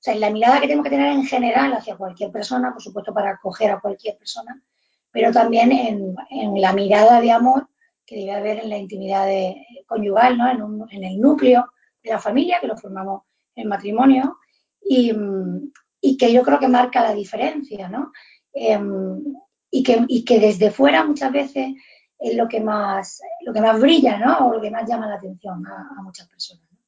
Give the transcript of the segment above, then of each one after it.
sea, en la mirada que tenemos que tener en general hacia cualquier persona, por supuesto para acoger a cualquier persona, pero también en la mirada de amor que debe haber en la intimidad conyugal, ¿no? En el núcleo de la familia, que lo formamos en el matrimonio, y que yo creo que marca la diferencia, ¿no? Eh, y que desde fuera muchas veces es lo que más brilla, ¿no? O lo que más llama la atención a muchas personas, ¿no?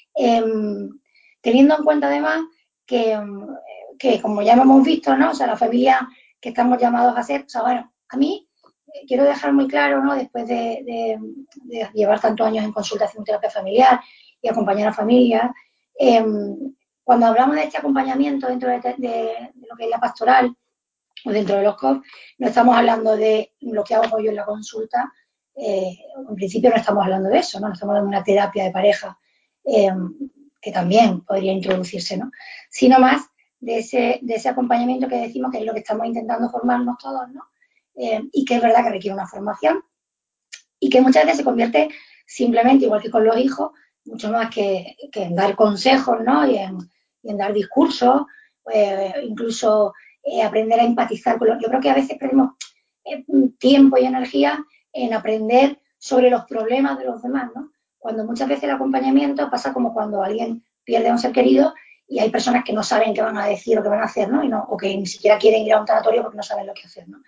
Teniendo en cuenta además que, que, como ya hemos visto, ¿no? O sea, la familia que estamos llamados a ser, o sea, bueno, a mí quiero dejar muy claro, ¿no? Después de llevar tantos años en consultación terapia familiar y acompañar a familias, eh, cuando hablamos de este acompañamiento dentro de lo que es la pastoral o dentro de los COP, no estamos hablando de lo que hago yo en la consulta, en principio no estamos hablando de eso, ¿no? No estamos hablando de una terapia de pareja, eh, que también podría introducirse, ¿no? Sino más de ese acompañamiento que decimos que es lo que estamos intentando formarnos todos, ¿no? Y que es verdad que requiere una formación y que muchas veces se convierte simplemente, igual que con los hijos, mucho más que en dar consejos, ¿no? Y en dar discursos, incluso aprender a empatizar con los... Yo creo que a veces perdemos tiempo y energía en aprender sobre los problemas de los demás, ¿no? Cuando muchas veces el acompañamiento pasa como cuando alguien pierde a un ser querido y hay personas que no saben qué van a decir o qué van a hacer, ¿no? O que ni siquiera quieren ir a un tanatorio porque no saben lo que hacer, ¿no?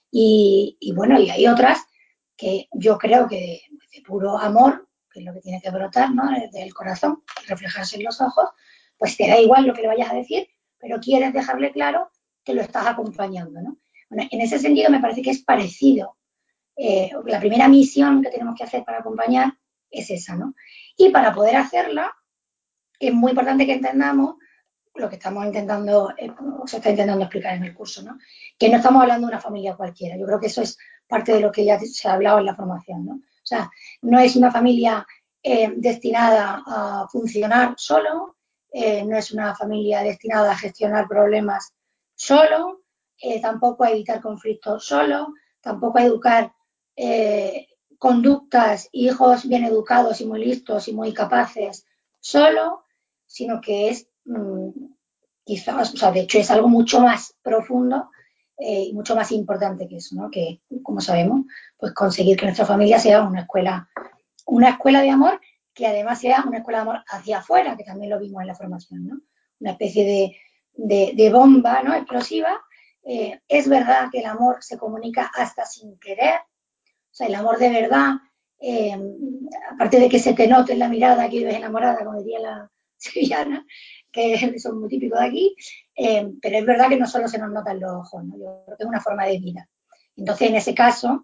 Y bueno, y hay otras que yo creo que de puro amor, que es lo que tiene que brotar, ¿no? Del corazón, reflejarse en los ojos, pues te da igual lo que le vayas a decir, pero quieres dejarle claro que lo estás acompañando, ¿no? Bueno, en ese sentido me parece que es parecido. La primera misión que tenemos que hacer para acompañar es esa, ¿no? Y para poder hacerla, es muy importante que entendamos lo que estamos intentando, se está intentando explicar en el curso, ¿no? Que no estamos hablando de una familia cualquiera. Yo creo que eso es parte de lo que ya se ha hablado en la formación, ¿no? O sea, no es una familia destinada a funcionar solo, no es una familia destinada a gestionar problemas solo, tampoco a evitar conflictos solo, tampoco a educar conductas, hijos bien educados y muy listos y muy capaces solo, sino que es quizás, o sea, de hecho es algo mucho más profundo y mucho más importante que eso, ¿no? Que, como sabemos, pues conseguir que nuestra familia sea una escuela de amor que además sea una escuela de amor hacia afuera, que también lo vimos en la formación, ¿no? Una especie de bomba, ¿no? Explosiva. Es verdad que el amor se comunica hasta sin querer, o sea, el amor de verdad, eh, aparte de que se te note en la mirada que vives enamorada, como diría la sevillana, que son muy típicos de aquí, pero es verdad que no solo se nos notan los ojos, ¿no? Yo creo que es una forma de vida. Entonces, en ese caso,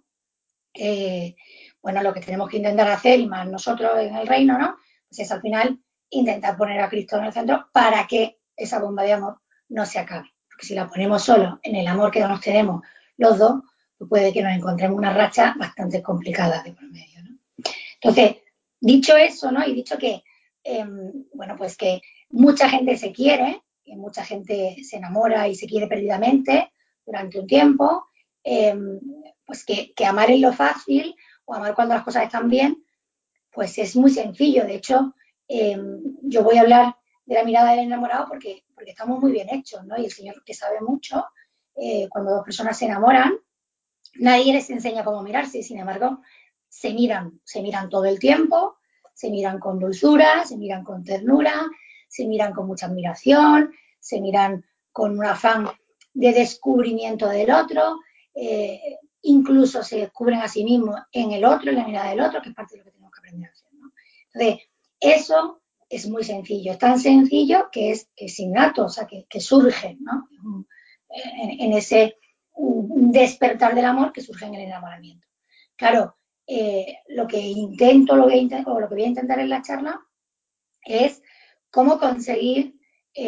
bueno, lo que tenemos que intentar hacer, y más nosotros en el reino, ¿no? Pues es al final intentar poner a Cristo en el centro para que esa bomba de amor no se acabe. Porque si la ponemos solo en el amor que nos tenemos los dos, pues puede que nos encontremos una racha bastante complicada de por medio, ¿no? Entonces, dicho eso, ¿no? Y dicho que, bueno, pues que mucha gente se quiere, que mucha gente se enamora y se quiere perdidamente durante un tiempo, eh, pues que amar es lo fácil o amar cuando las cosas están bien, pues es muy sencillo. De hecho, yo voy a hablar de la mirada del enamorado porque estamos muy bien hechos, ¿no? Y el Señor, que sabe mucho, cuando dos personas se enamoran, nadie les enseña cómo mirarse, sin embargo, se miran todo el tiempo, se miran con dulzura, se miran con ternura, se miran con mucha admiración, se miran con un afán de descubrimiento del otro, incluso se descubren a sí mismos en el otro, en la mirada del otro, que es parte de lo que tenemos que aprender a hacer, ¿no? Entonces, eso es muy sencillo, es tan sencillo que es innato, o sea, que surge, ¿no? En ese despertar del amor que surge en el enamoramiento. Claro, lo que intento, o lo que voy a intentar en la charla es cómo conseguir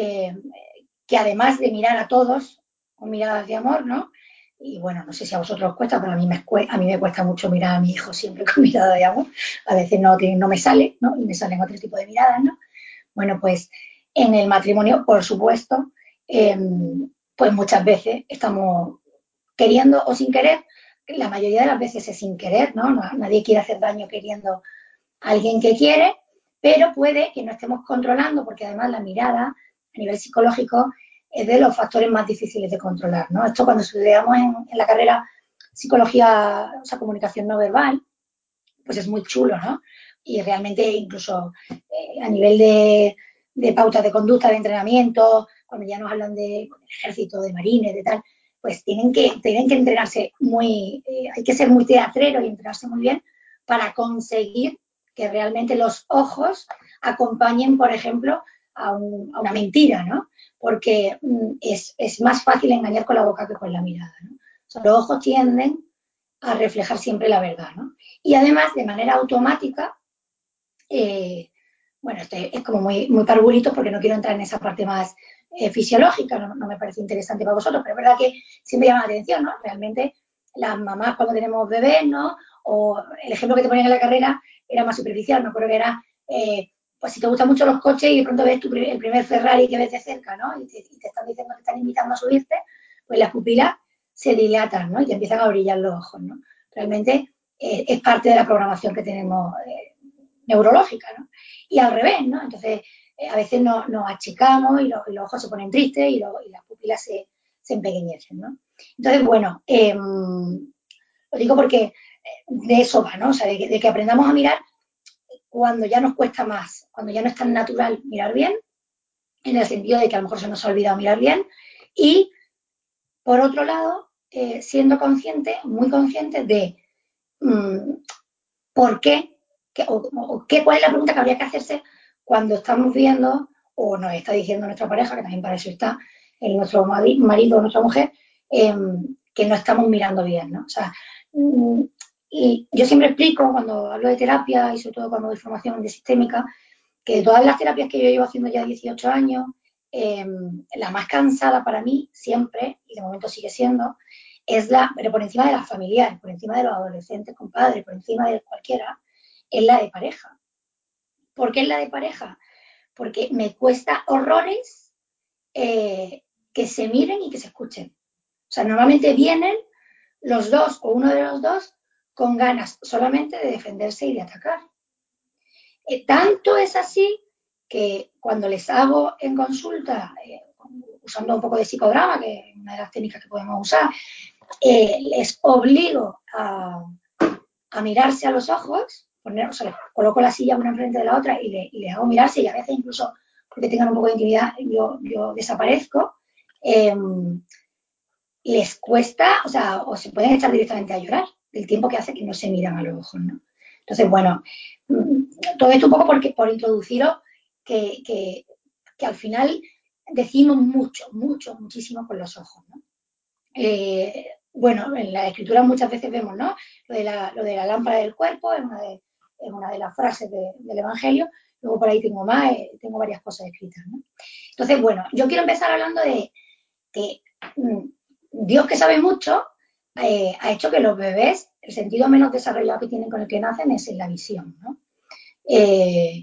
que además de mirar a todos con miradas de amor, ¿no? Y bueno, no sé si a vosotros os cuesta, pero a mí me cuesta mucho mirar a mi hijo siempre con mirada de amor. A veces no me sale, ¿no? Y me salen otro tipo de miradas, ¿no? Bueno, pues en el matrimonio, por supuesto, pues muchas veces estamos queriendo o sin querer, la mayoría de las veces es sin querer, ¿no? Nadie quiere hacer daño queriendo a alguien que quiere, pero puede que no estemos controlando, porque además la mirada a nivel psicológico, es de los factores más difíciles de controlar, ¿no? Esto cuando estudiamos en la carrera psicología, o sea, comunicación no verbal, pues es muy chulo, ¿no? Y realmente incluso a nivel de pautas de conducta, de entrenamiento, cuando ya nos hablan del ejército, de marines, de tal, pues tienen que entrenarse muy, hay que ser muy teatrero y entrenarse muy bien para conseguir que realmente los ojos acompañen, por ejemplo, a una mentira, ¿no? Porque es más fácil engañar con la boca que con la mirada, ¿no? O sea, los ojos tienden a reflejar siempre la verdad, ¿no? Y además, de manera automática, eh, bueno, este es como muy parvulito porque no quiero entrar en esa parte más fisiológica, no me parece interesante para vosotros, pero es verdad que siempre llama la atención, ¿no? Realmente las mamás cuando tenemos bebés, ¿no? O el ejemplo que te ponían en la carrera era más superficial, me acuerdo que era, pues si te gustan mucho los coches y de pronto ves el primer Ferrari que ves de cerca, ¿no? Y te están diciendo que están invitando a subirte, pues las pupilas se dilatan, ¿no? Y te empiezan a brillar los ojos, ¿no? Realmente es parte de la programación que tenemos neurológica, ¿no? Y al revés, ¿no? Entonces, a veces nos achicamos y los ojos se ponen tristes y las pupilas se empequeñecen, ¿no? Entonces, bueno, lo digo porque de eso va, ¿no? O sea, de que aprendamos a mirar cuando ya nos cuesta más, cuando ya no es tan natural mirar bien, en el sentido de que a lo mejor se nos ha olvidado mirar bien, y por otro lado, siendo consciente, muy consciente de por qué, cuál es la pregunta que habría que hacerse cuando estamos viendo, o nos está diciendo nuestra pareja, que también para eso está, nuestro marido o nuestra mujer, que no estamos mirando bien, ¿no? O sea, y yo siempre explico cuando hablo de terapia y sobre todo cuando doy formación de sistémica, que de todas las terapias que yo llevo haciendo ya 18 años, la más cansada para mí siempre, y de momento sigue siendo, pero por encima de las familiares, por encima de los adolescentes con padres, por encima de cualquiera, es la de pareja. ¿Por qué es la de pareja? Porque me cuesta horrores que se miren y que se escuchen. O sea, normalmente vienen los dos o uno de los dos con ganas solamente de defenderse y de atacar. Tanto es así que cuando les hago en consulta, usando un poco de psicodrama, que es una de las técnicas que podemos usar, les obligo a mirarse a los ojos, o sea, les coloco la silla una enfrente de la otra y les hago mirarse, y a veces incluso porque tengan un poco de intimidad yo desaparezco, eh, les cuesta, o sea, o se pueden echar directamente a llorar del tiempo que hace que no se miran a los ojos, ¿no? Entonces, bueno, todo esto un poco por introduciros que al final decimos muchísimo con los ojos, ¿no? Bueno, en la escritura muchas veces vemos, ¿no? Lo de la lámpara del cuerpo es una de las frases del Evangelio. Luego por ahí tengo más, tengo varias cosas escritas, ¿no? Entonces, bueno, yo quiero empezar hablando de que Dios, que sabe mucho, ha hecho que los bebés, el sentido menos desarrollado que tienen con el que nacen es en la visión, ¿no? Eh,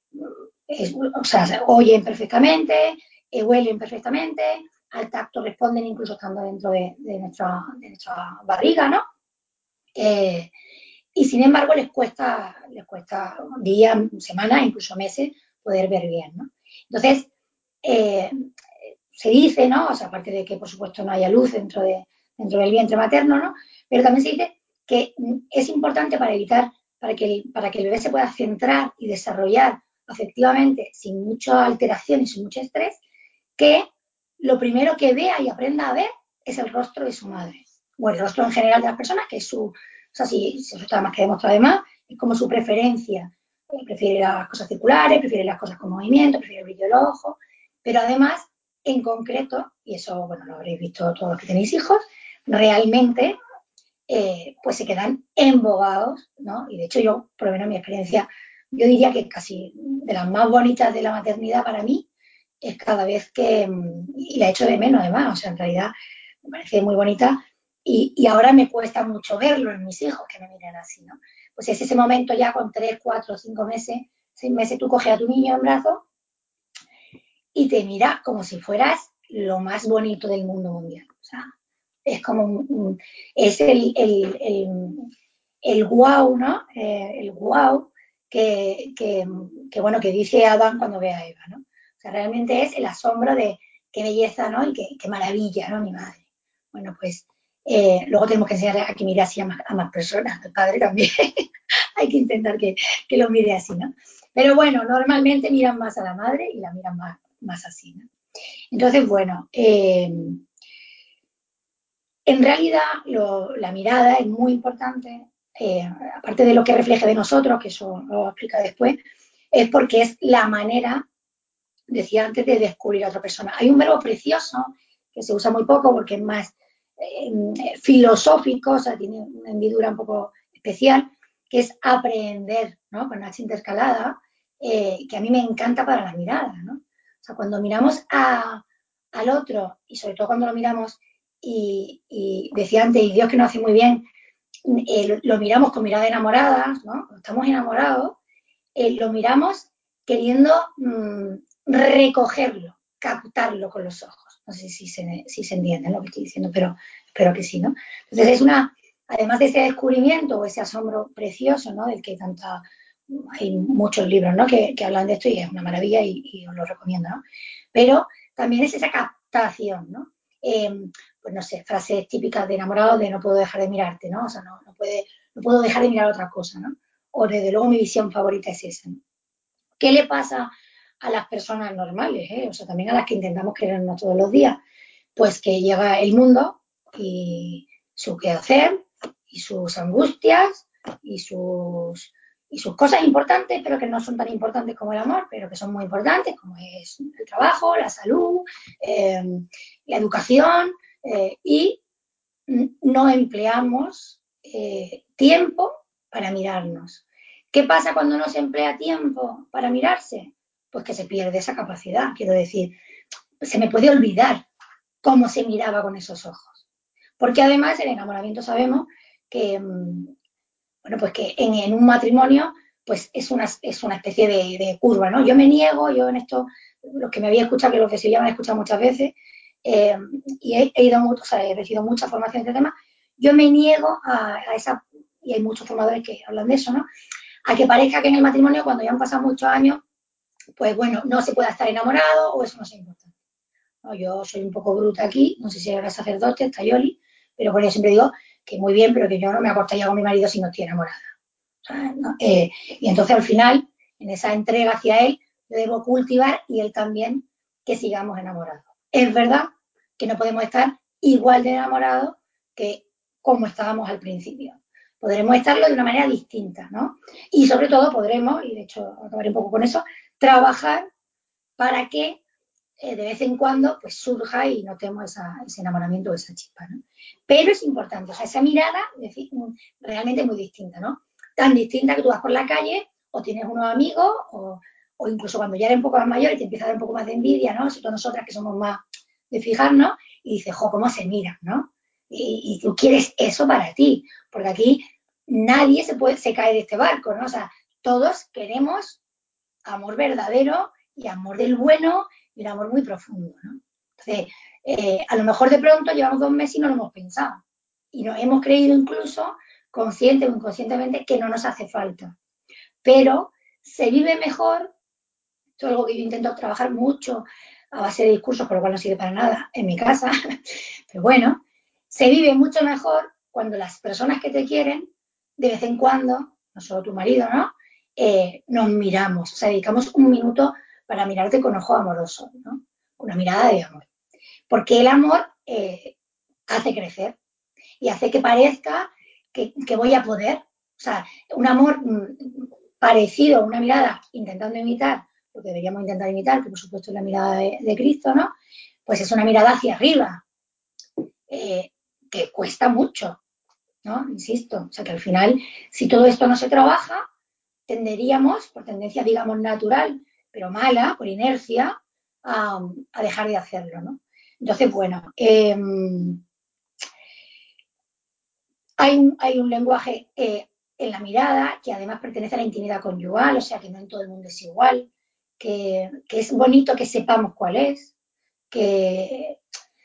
o sea, oyen perfectamente, huelen perfectamente, al tacto responden incluso estando dentro de nuestra barriga, ¿no? Eh, y sin embargo les cuesta días, semanas, incluso meses poder ver bien, ¿no? Entonces, eh, se dice, ¿no? O sea, aparte de que por supuesto no haya luz dentro del vientre materno, ¿no? Pero también se dice que es importante para que el bebé se pueda centrar y desarrollar afectivamente sin mucha alteración y sin mucho estrés, que lo primero que vea y aprenda a ver es el rostro de su madre, o el rostro en general de las personas, que es o sea, si eso está más que demostrado además, es como su preferencia. Prefiere las cosas circulares, prefiere las cosas con movimiento, prefiere el brillo del ojo, pero además, en concreto, y eso, bueno, lo habréis visto todos los que tenéis hijos, realmente pues se quedan embobados, ¿no? Y de hecho yo, por lo menos en mi experiencia, yo diría que casi de las más bonitas de la maternidad para mí es cada vez y la echo de menos además, o sea, en realidad me parece muy bonita y ahora me cuesta mucho verlo en mis hijos que me miran así, ¿no? Pues es ese momento ya con 3, 4, 5 meses, 6 meses, tú coges a tu niño en brazos y te mira como si fueras lo más bonito del mundo mundial. O sea, es como es el wow, ¿no? El wow bueno, que dice Adán cuando ve a Eva, ¿no? O sea, realmente es el asombro de qué belleza, ¿no? Y qué maravilla, ¿no? Mi madre. Bueno, pues luego tenemos que enseñar a que mire así a más personas, al padre también. Hay que intentar que lo mire así, ¿no? Pero bueno, normalmente miran más a la madre y la miran más así, ¿no? Entonces, bueno, en realidad la mirada es muy importante, aparte de lo que refleje de nosotros, que eso lo explica después, es porque es la manera, decía antes, de descubrir a otra persona. Hay un verbo precioso que se usa muy poco porque es más filosófico, o sea, tiene una hendidura un poco especial, que es aprender, ¿no? Con H intercalada, que a mí me encanta para la mirada, ¿no? O sea, cuando miramos al otro, y sobre todo cuando lo miramos, y decía antes, y Dios que nos hace muy bien, lo miramos con mirada enamorada, ¿no? Cuando estamos enamorados, lo miramos queriendo recogerlo, captarlo con los ojos. No sé si se entiende lo que estoy diciendo, pero espero que sí, ¿no? Entonces es además de ese descubrimiento o ese asombro precioso, ¿no? Del que hay muchos libros, ¿no? Que hablan de esto y es una maravilla y os lo recomiendo, ¿no? Pero también es esa captación, ¿no? Pues no sé, frases típicas de enamorados de no puedo dejar de mirarte, ¿no? O sea, no puedo dejar de mirar otra cosa, ¿no? O desde luego mi visión favorita es esa, ¿no? ¿Qué le pasa a las personas normales? O sea, también a las que intentamos querernos todos los días. Pues que llega el mundo y su quehacer y sus angustias y sus cosas importantes, pero que no son tan importantes como el amor, pero que son muy importantes, como es el trabajo, la salud, eh, la educación, y no empleamos tiempo para mirarnos. ¿Qué pasa cuando no se emplea tiempo para mirarse? Pues que se pierde esa capacidad. Quiero decir, se me puede olvidar cómo se miraba con esos ojos. Porque además el enamoramiento sabemos que, bueno, pues que en un matrimonio pues es una especie de curva, ¿no? Yo me niego, yo en esto, los que me había escuchado, que los de Sevilla me han escuchado muchas veces, eh, y he ido mucho, o sea, he recibido mucha formación en este tema, yo me niego a esa, y hay muchos formadores que hablan de eso, ¿no? A que parezca que en el matrimonio, cuando ya han pasado muchos años, pues bueno, no se pueda estar enamorado o eso no es importante. ¿No? Yo soy un poco bruta aquí, no sé si era sacerdote, está Yoli, pero bueno, yo siempre digo que muy bien, pero que yo no me acortaría con mi marido si no estoy enamorada. O sea, ¿no? Y entonces al final, en esa entrega hacia él, yo debo cultivar y él también que sigamos enamorados. Es verdad que no podemos estar igual de enamorados que como estábamos al principio. Podremos estarlo de una manera distinta, ¿no? Y sobre todo podremos, y de hecho acabaré un poco con eso, trabajar para que de vez en cuando pues surja y notemos ese enamoramiento o esa chispa, ¿no? Pero es importante, o sea, esa mirada es decir, realmente muy distinta, ¿no? Tan distinta que tú vas por la calle o tienes unos amigos o incluso cuando ya eres un poco más mayor y te empieza a dar un poco más de envidia, ¿no? Sobre todo nosotras que somos más de fijarnos y dices, jo, cómo se miran, ¿no? Y tú quieres eso para ti, porque aquí nadie se cae de este barco, ¿no? O sea, todos queremos amor verdadero y amor del bueno y un amor muy profundo, ¿no? Entonces, a lo mejor de pronto llevamos 2 meses y no lo hemos pensado. Y nos hemos creído incluso, consciente o inconscientemente, que no nos hace falta. Pero se vive mejor, esto es algo que yo intento trabajar mucho a base de discursos, por lo cual no sirve para nada en mi casa, pero bueno, se vive mucho mejor cuando las personas que te quieren, de vez en cuando, no solo tu marido, ¿no? Nos miramos, o sea, dedicamos un minuto para mirarte con ojo amoroso, ¿no? Una mirada de amor. Porque el amor hace crecer y hace que parezca que voy a poder. O sea, un amor parecido, una mirada intentando imitar lo que deberíamos intentar imitar, que por supuesto es la mirada de Cristo, ¿no? Pues es una mirada hacia arriba, eh, que cuesta mucho, ¿no? Insisto, o sea que al final, si todo esto no se trabaja, tenderíamos, por tendencia, digamos, natural, pero mala, por inercia, a dejar de hacerlo, ¿no? Entonces, bueno, hay un lenguaje en la mirada que además pertenece a la intimidad conyugal, o sea que no en todo el mundo es igual, que es bonito que sepamos cuál es, que,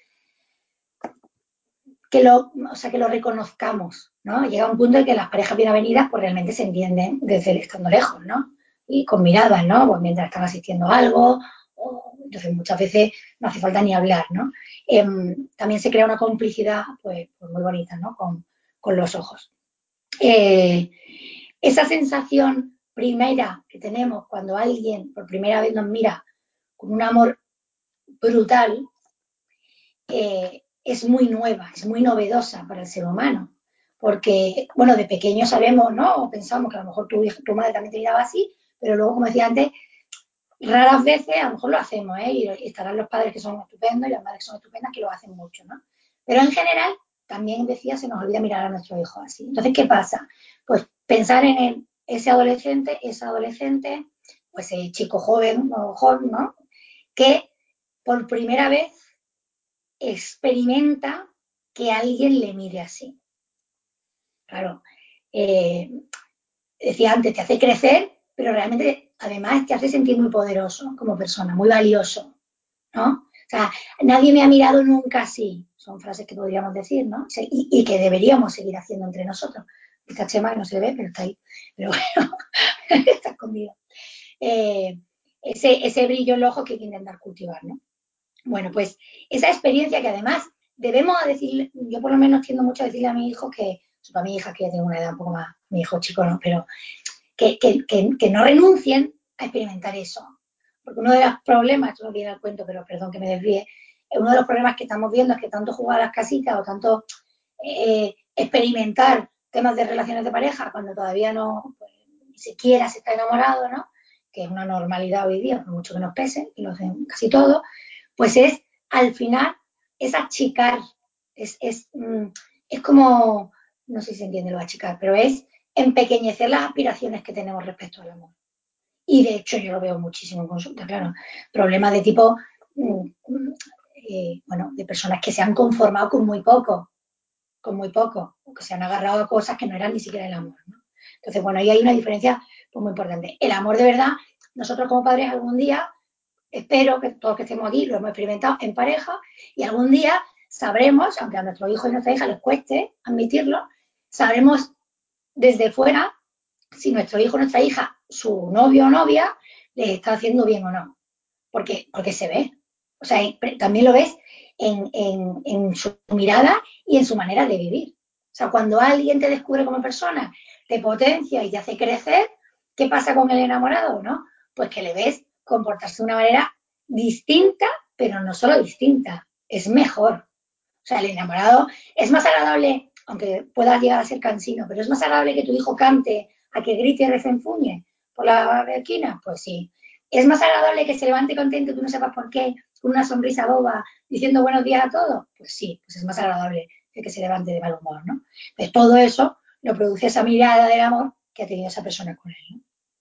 que lo reconozcamos, ¿no? Llega un punto en que las parejas bien avenidas pues realmente se entienden desde el estando lejos, ¿no? Y con miradas, ¿no? Pues mientras están asistiendo a algo Entonces, muchas veces no hace falta ni hablar, ¿no? También se crea una complicidad, pues muy bonita, ¿no? Con los ojos. Esa sensación primera que tenemos cuando alguien por primera vez nos mira con un amor brutal, es muy nueva, es muy novedosa para el ser humano. Porque, bueno, de pequeño sabemos, ¿no? O pensamos que a lo mejor tu madre también te miraba así, pero luego, como decía antes, raras veces a lo mejor lo hacemos, ¿eh? Y estarán los padres que son estupendos y las madres que son estupendas que lo hacen mucho, ¿no? Pero en general, también decía, se nos olvida mirar a nuestro hijo así. Entonces, ¿qué pasa? Pues pensar en ese adolescente, esa adolescente, pues ese chico joven o joven, ¿no? Que por primera vez experimenta que alguien le mire así. Claro, eh, decía antes, te hace crecer, pero realmente además te hace sentir muy poderoso como persona, muy valioso, ¿no? O sea, nadie me ha mirado nunca así. Son frases que podríamos decir, ¿no? Y que deberíamos seguir haciendo entre nosotros. Esta Chema que no se ve, pero está ahí. Pero bueno, está escondido. Ese brillo en los ojos que hay que intentar cultivar, ¿no? Bueno, pues esa experiencia que además debemos decir, yo por lo menos tiendo mucho a decirle a mi hijo que, a mi hija que ya tiene una edad un poco más, mi hijo chico no, pero que no renuncien a experimentar eso. Porque uno de los problemas, esto no viene al cuento, pero perdón que me desvíe, uno de los problemas que estamos viendo es que tanto jugar a las casitas o tanto experimentar temas de relaciones de pareja cuando todavía no, pues, ni siquiera se está enamorado, ¿no? Que es una normalidad hoy día, por mucho que nos pese, y lo hacen casi todo, pues es, al final, es achicar, es como, no sé si se entiende lo de achicar, pero es empequeñecer las aspiraciones que tenemos respecto al amor. Y de hecho yo lo veo muchísimo en consulta, claro. Problemas de tipo, bueno, de personas que se han conformado con muy poco, o que se han agarrado a cosas que no eran ni siquiera el amor, ¿no? Entonces, bueno, ahí hay una diferencia pues, muy importante. El amor de verdad, nosotros como padres algún día, espero que todos que estemos aquí lo hemos experimentado en pareja y algún día sabremos, aunque a nuestros hijos y nuestra hija les cueste admitirlo, sabremos desde fuera si nuestro hijo o nuestra hija, su novio o novia, les está haciendo bien o no. Porque se ve. O sea, también lo ves en su mirada y en su manera de vivir. O sea, cuando alguien te descubre como persona, te potencia y te hace crecer, ¿qué pasa con el enamorado? ¿No? Pues que le ves comportarse de una manera distinta, pero no solo distinta, es mejor. O sea, el enamorado es más agradable, aunque pueda llegar a ser cansino, pero es más agradable que tu hijo cante a que grite y refunfuñe por la esquina. Pues sí. Es más agradable que se levante contento, tú no sepas por qué, con una sonrisa boba, diciendo buenos días a todos. Pues sí, pues es más agradable que se levante de mal humor, ¿no? Pues todo eso lo produce esa mirada del amor que ha tenido esa persona con él, ¿no?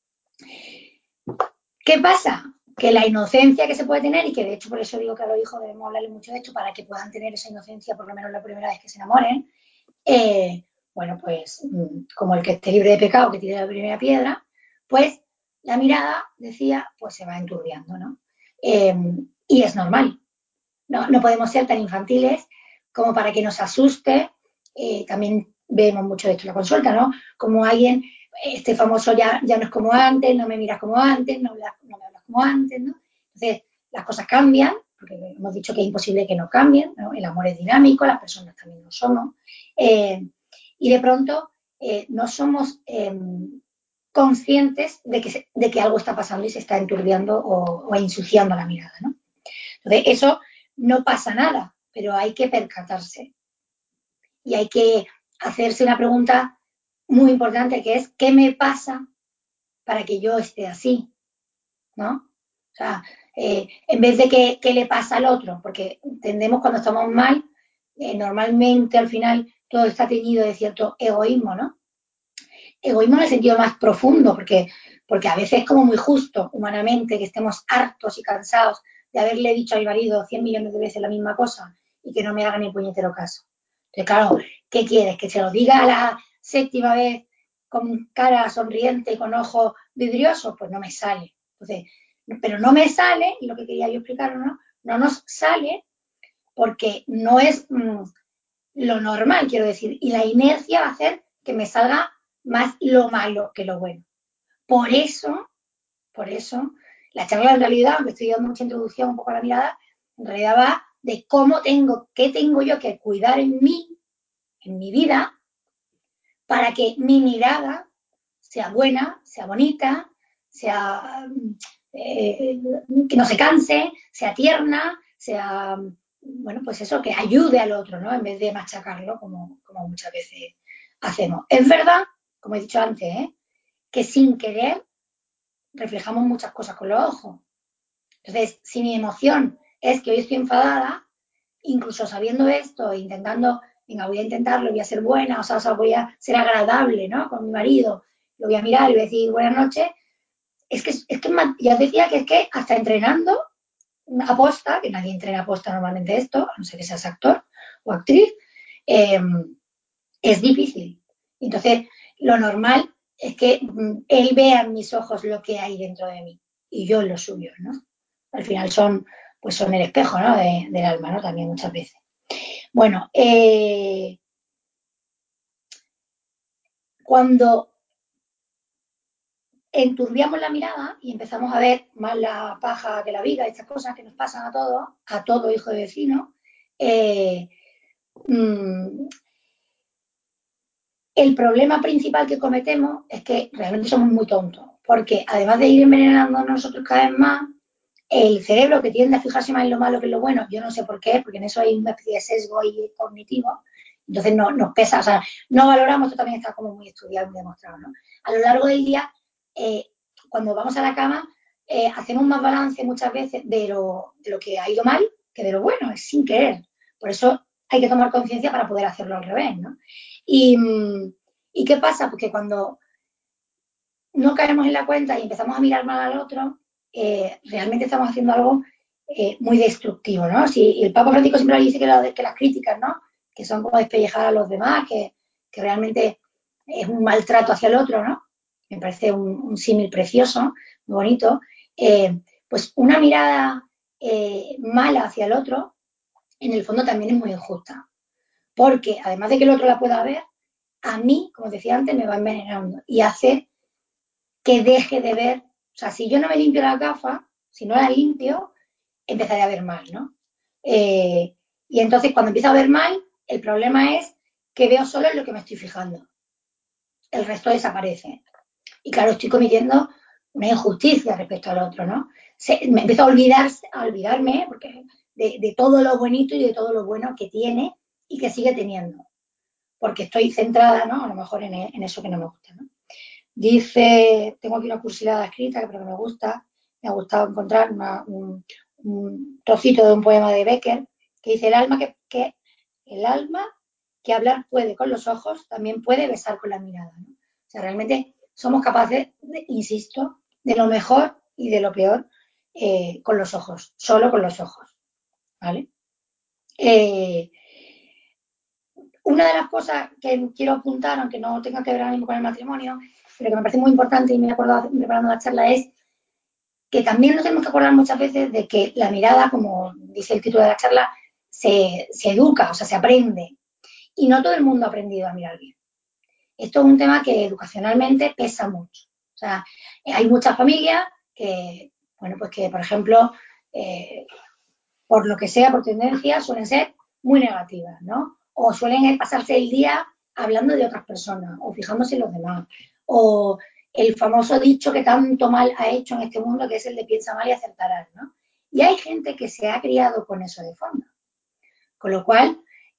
¿Qué pasa? Que la inocencia que se puede tener, y que de hecho por eso digo que a los hijos debemos hablarle mucho de esto, para que puedan tener esa inocencia por lo menos la primera vez que se enamoren, bueno, pues como el que esté libre de pecado, que tire la primera piedra, pues la mirada, decía, pues se va enturbiando, ¿no? Y es normal. No podemos ser tan infantiles como para que nos asuste. También vemos mucho de esto en la consulta, ¿no? Como alguien, este famoso ya no es como antes, no me miras como antes, no me hablas como antes, ¿no? Entonces, las cosas cambian, porque hemos dicho que es imposible que no cambien, ¿no? El amor es dinámico, las personas también lo somos. Y de pronto no somos conscientes de que algo está pasando y se está enturbiando o ensuciando la mirada, ¿no? Entonces, eso no pasa nada, pero hay que percatarse y hay que hacerse una pregunta muy importante que es, ¿qué me pasa para que yo esté así? ¿No? O sea, en vez de qué le pasa al otro, porque entendemos cuando estamos mal, normalmente al final todo está teñido de cierto egoísmo, ¿no? Egoísmo en el sentido más profundo, porque a veces es como muy justo humanamente que estemos hartos y cansados de haberle dicho a mi marido 100 millones de veces la misma cosa y que no me haga ni puñetero caso. Entonces, claro, ¿qué quieres? ¿Que se lo diga a la séptima vez con cara sonriente y con ojos vidriosos? Pues no me sale. Entonces, pero no me sale, y lo que quería yo explicar, ¿no? No nos sale porque no es lo normal, quiero decir, y la inercia va a hacer que me salga más lo malo que lo bueno. Por eso La charla en realidad, aunque estoy dando mucha introducción un poco a la mirada, en realidad va de qué tengo yo que cuidar en mí, en mi vida, para que mi mirada sea buena, sea bonita, sea que no se canse, sea tierna, sea, bueno, pues eso, que ayude al otro, ¿no? En vez de machacarlo como muchas veces hacemos. Es verdad, como he dicho antes, que sin querer reflejamos muchas cosas con los ojos. Entonces, si mi emoción es que hoy estoy enfadada, incluso sabiendo esto, intentando, venga, voy a intentarlo, voy a ser buena, o sea, voy a ser agradable, ¿no? Con mi marido, lo voy a mirar y voy a decir buenas noches, ya os decía que es que hasta entrenando aposta, que nadie entrena aposta normalmente esto, a no ser que seas actor o actriz, eh, es difícil. Entonces, lo normal es que él vea en mis ojos lo que hay dentro de mí y yo en los suyos, ¿no? Al final son el espejo, ¿no? Del alma, ¿no? También muchas veces. Bueno, cuando enturbiamos la mirada y empezamos a ver más la paja que la viga, estas cosas que nos pasan a todo hijo de vecino, mmm, el problema principal que cometemos es que realmente somos muy tontos, porque además de ir envenenando nosotros cada vez más, el cerebro que tiende a fijarse más en lo malo que en lo bueno, yo no sé por qué, porque en eso hay una especie de sesgo cognitivo, entonces no, nos pesa, o sea, no valoramos, esto también está como muy estudiado, muy demostrado, ¿no? A lo largo del día, eh, cuando vamos a la cama, hacemos más balance muchas veces de lo que ha ido mal que de lo bueno, es sin querer. Por eso hay que tomar conciencia para poder hacerlo al revés, ¿no? Y, ¿Y qué pasa? Porque cuando no caemos en la cuenta y empezamos a mirar mal al otro, realmente estamos haciendo algo muy destructivo, ¿no? Si el Papa Francisco siempre dice que las críticas, ¿no? Que son como despellejar a los demás, que realmente es un maltrato hacia el otro, ¿no? Me parece un símil precioso, muy bonito. Pues una mirada mala hacia el otro, en el fondo también es muy injusta. Porque además de que el otro la pueda ver, a mí, como decía antes, me va envenenando y hace que deje de ver. O sea, si yo no me limpio la gafa, si no la limpio, empezaré a ver mal, ¿no? Y entonces cuando empiezo a ver mal, el problema es que veo solo en lo que me estoy fijando. El resto desaparece. Y claro, estoy cometiendo una injusticia respecto al otro, ¿no? Me empiezo a olvidarme porque de todo lo bonito y de todo lo bueno que tiene y que sigue teniendo. Porque estoy centrada, ¿no? A lo mejor en eso que no me gusta, ¿no? Dice, tengo aquí una cursilada escrita, pero que me ha gustado encontrar un trocito de un poema de Becker que dice, el alma que hablar puede con los ojos, también puede besar con la mirada, ¿no? O sea, realmente somos capaces, insisto, de lo mejor y de lo peor con los ojos, solo con los ojos, ¿vale? Eh, una de las cosas que quiero apuntar, aunque no tenga que ver ahora mismo con el matrimonio, pero que me parece muy importante y me he acordado preparando la charla, es que también nos tenemos que acordar muchas veces de que la mirada, como dice el título de la charla, se educa, o sea, se aprende. Y no todo el mundo ha aprendido a mirar bien. Esto es un tema que educacionalmente pesa mucho. O sea, hay muchas familias que, bueno, pues que, por ejemplo, por lo que sea, por tendencia, suelen ser muy negativas, ¿no? O suelen pasarse el día hablando de otras personas o fijándose en los demás. O el famoso dicho que tanto mal ha hecho en este mundo, que es el de piensa mal y acertarás, ¿no? Y hay gente que se ha criado con eso de fondo. Con lo cual,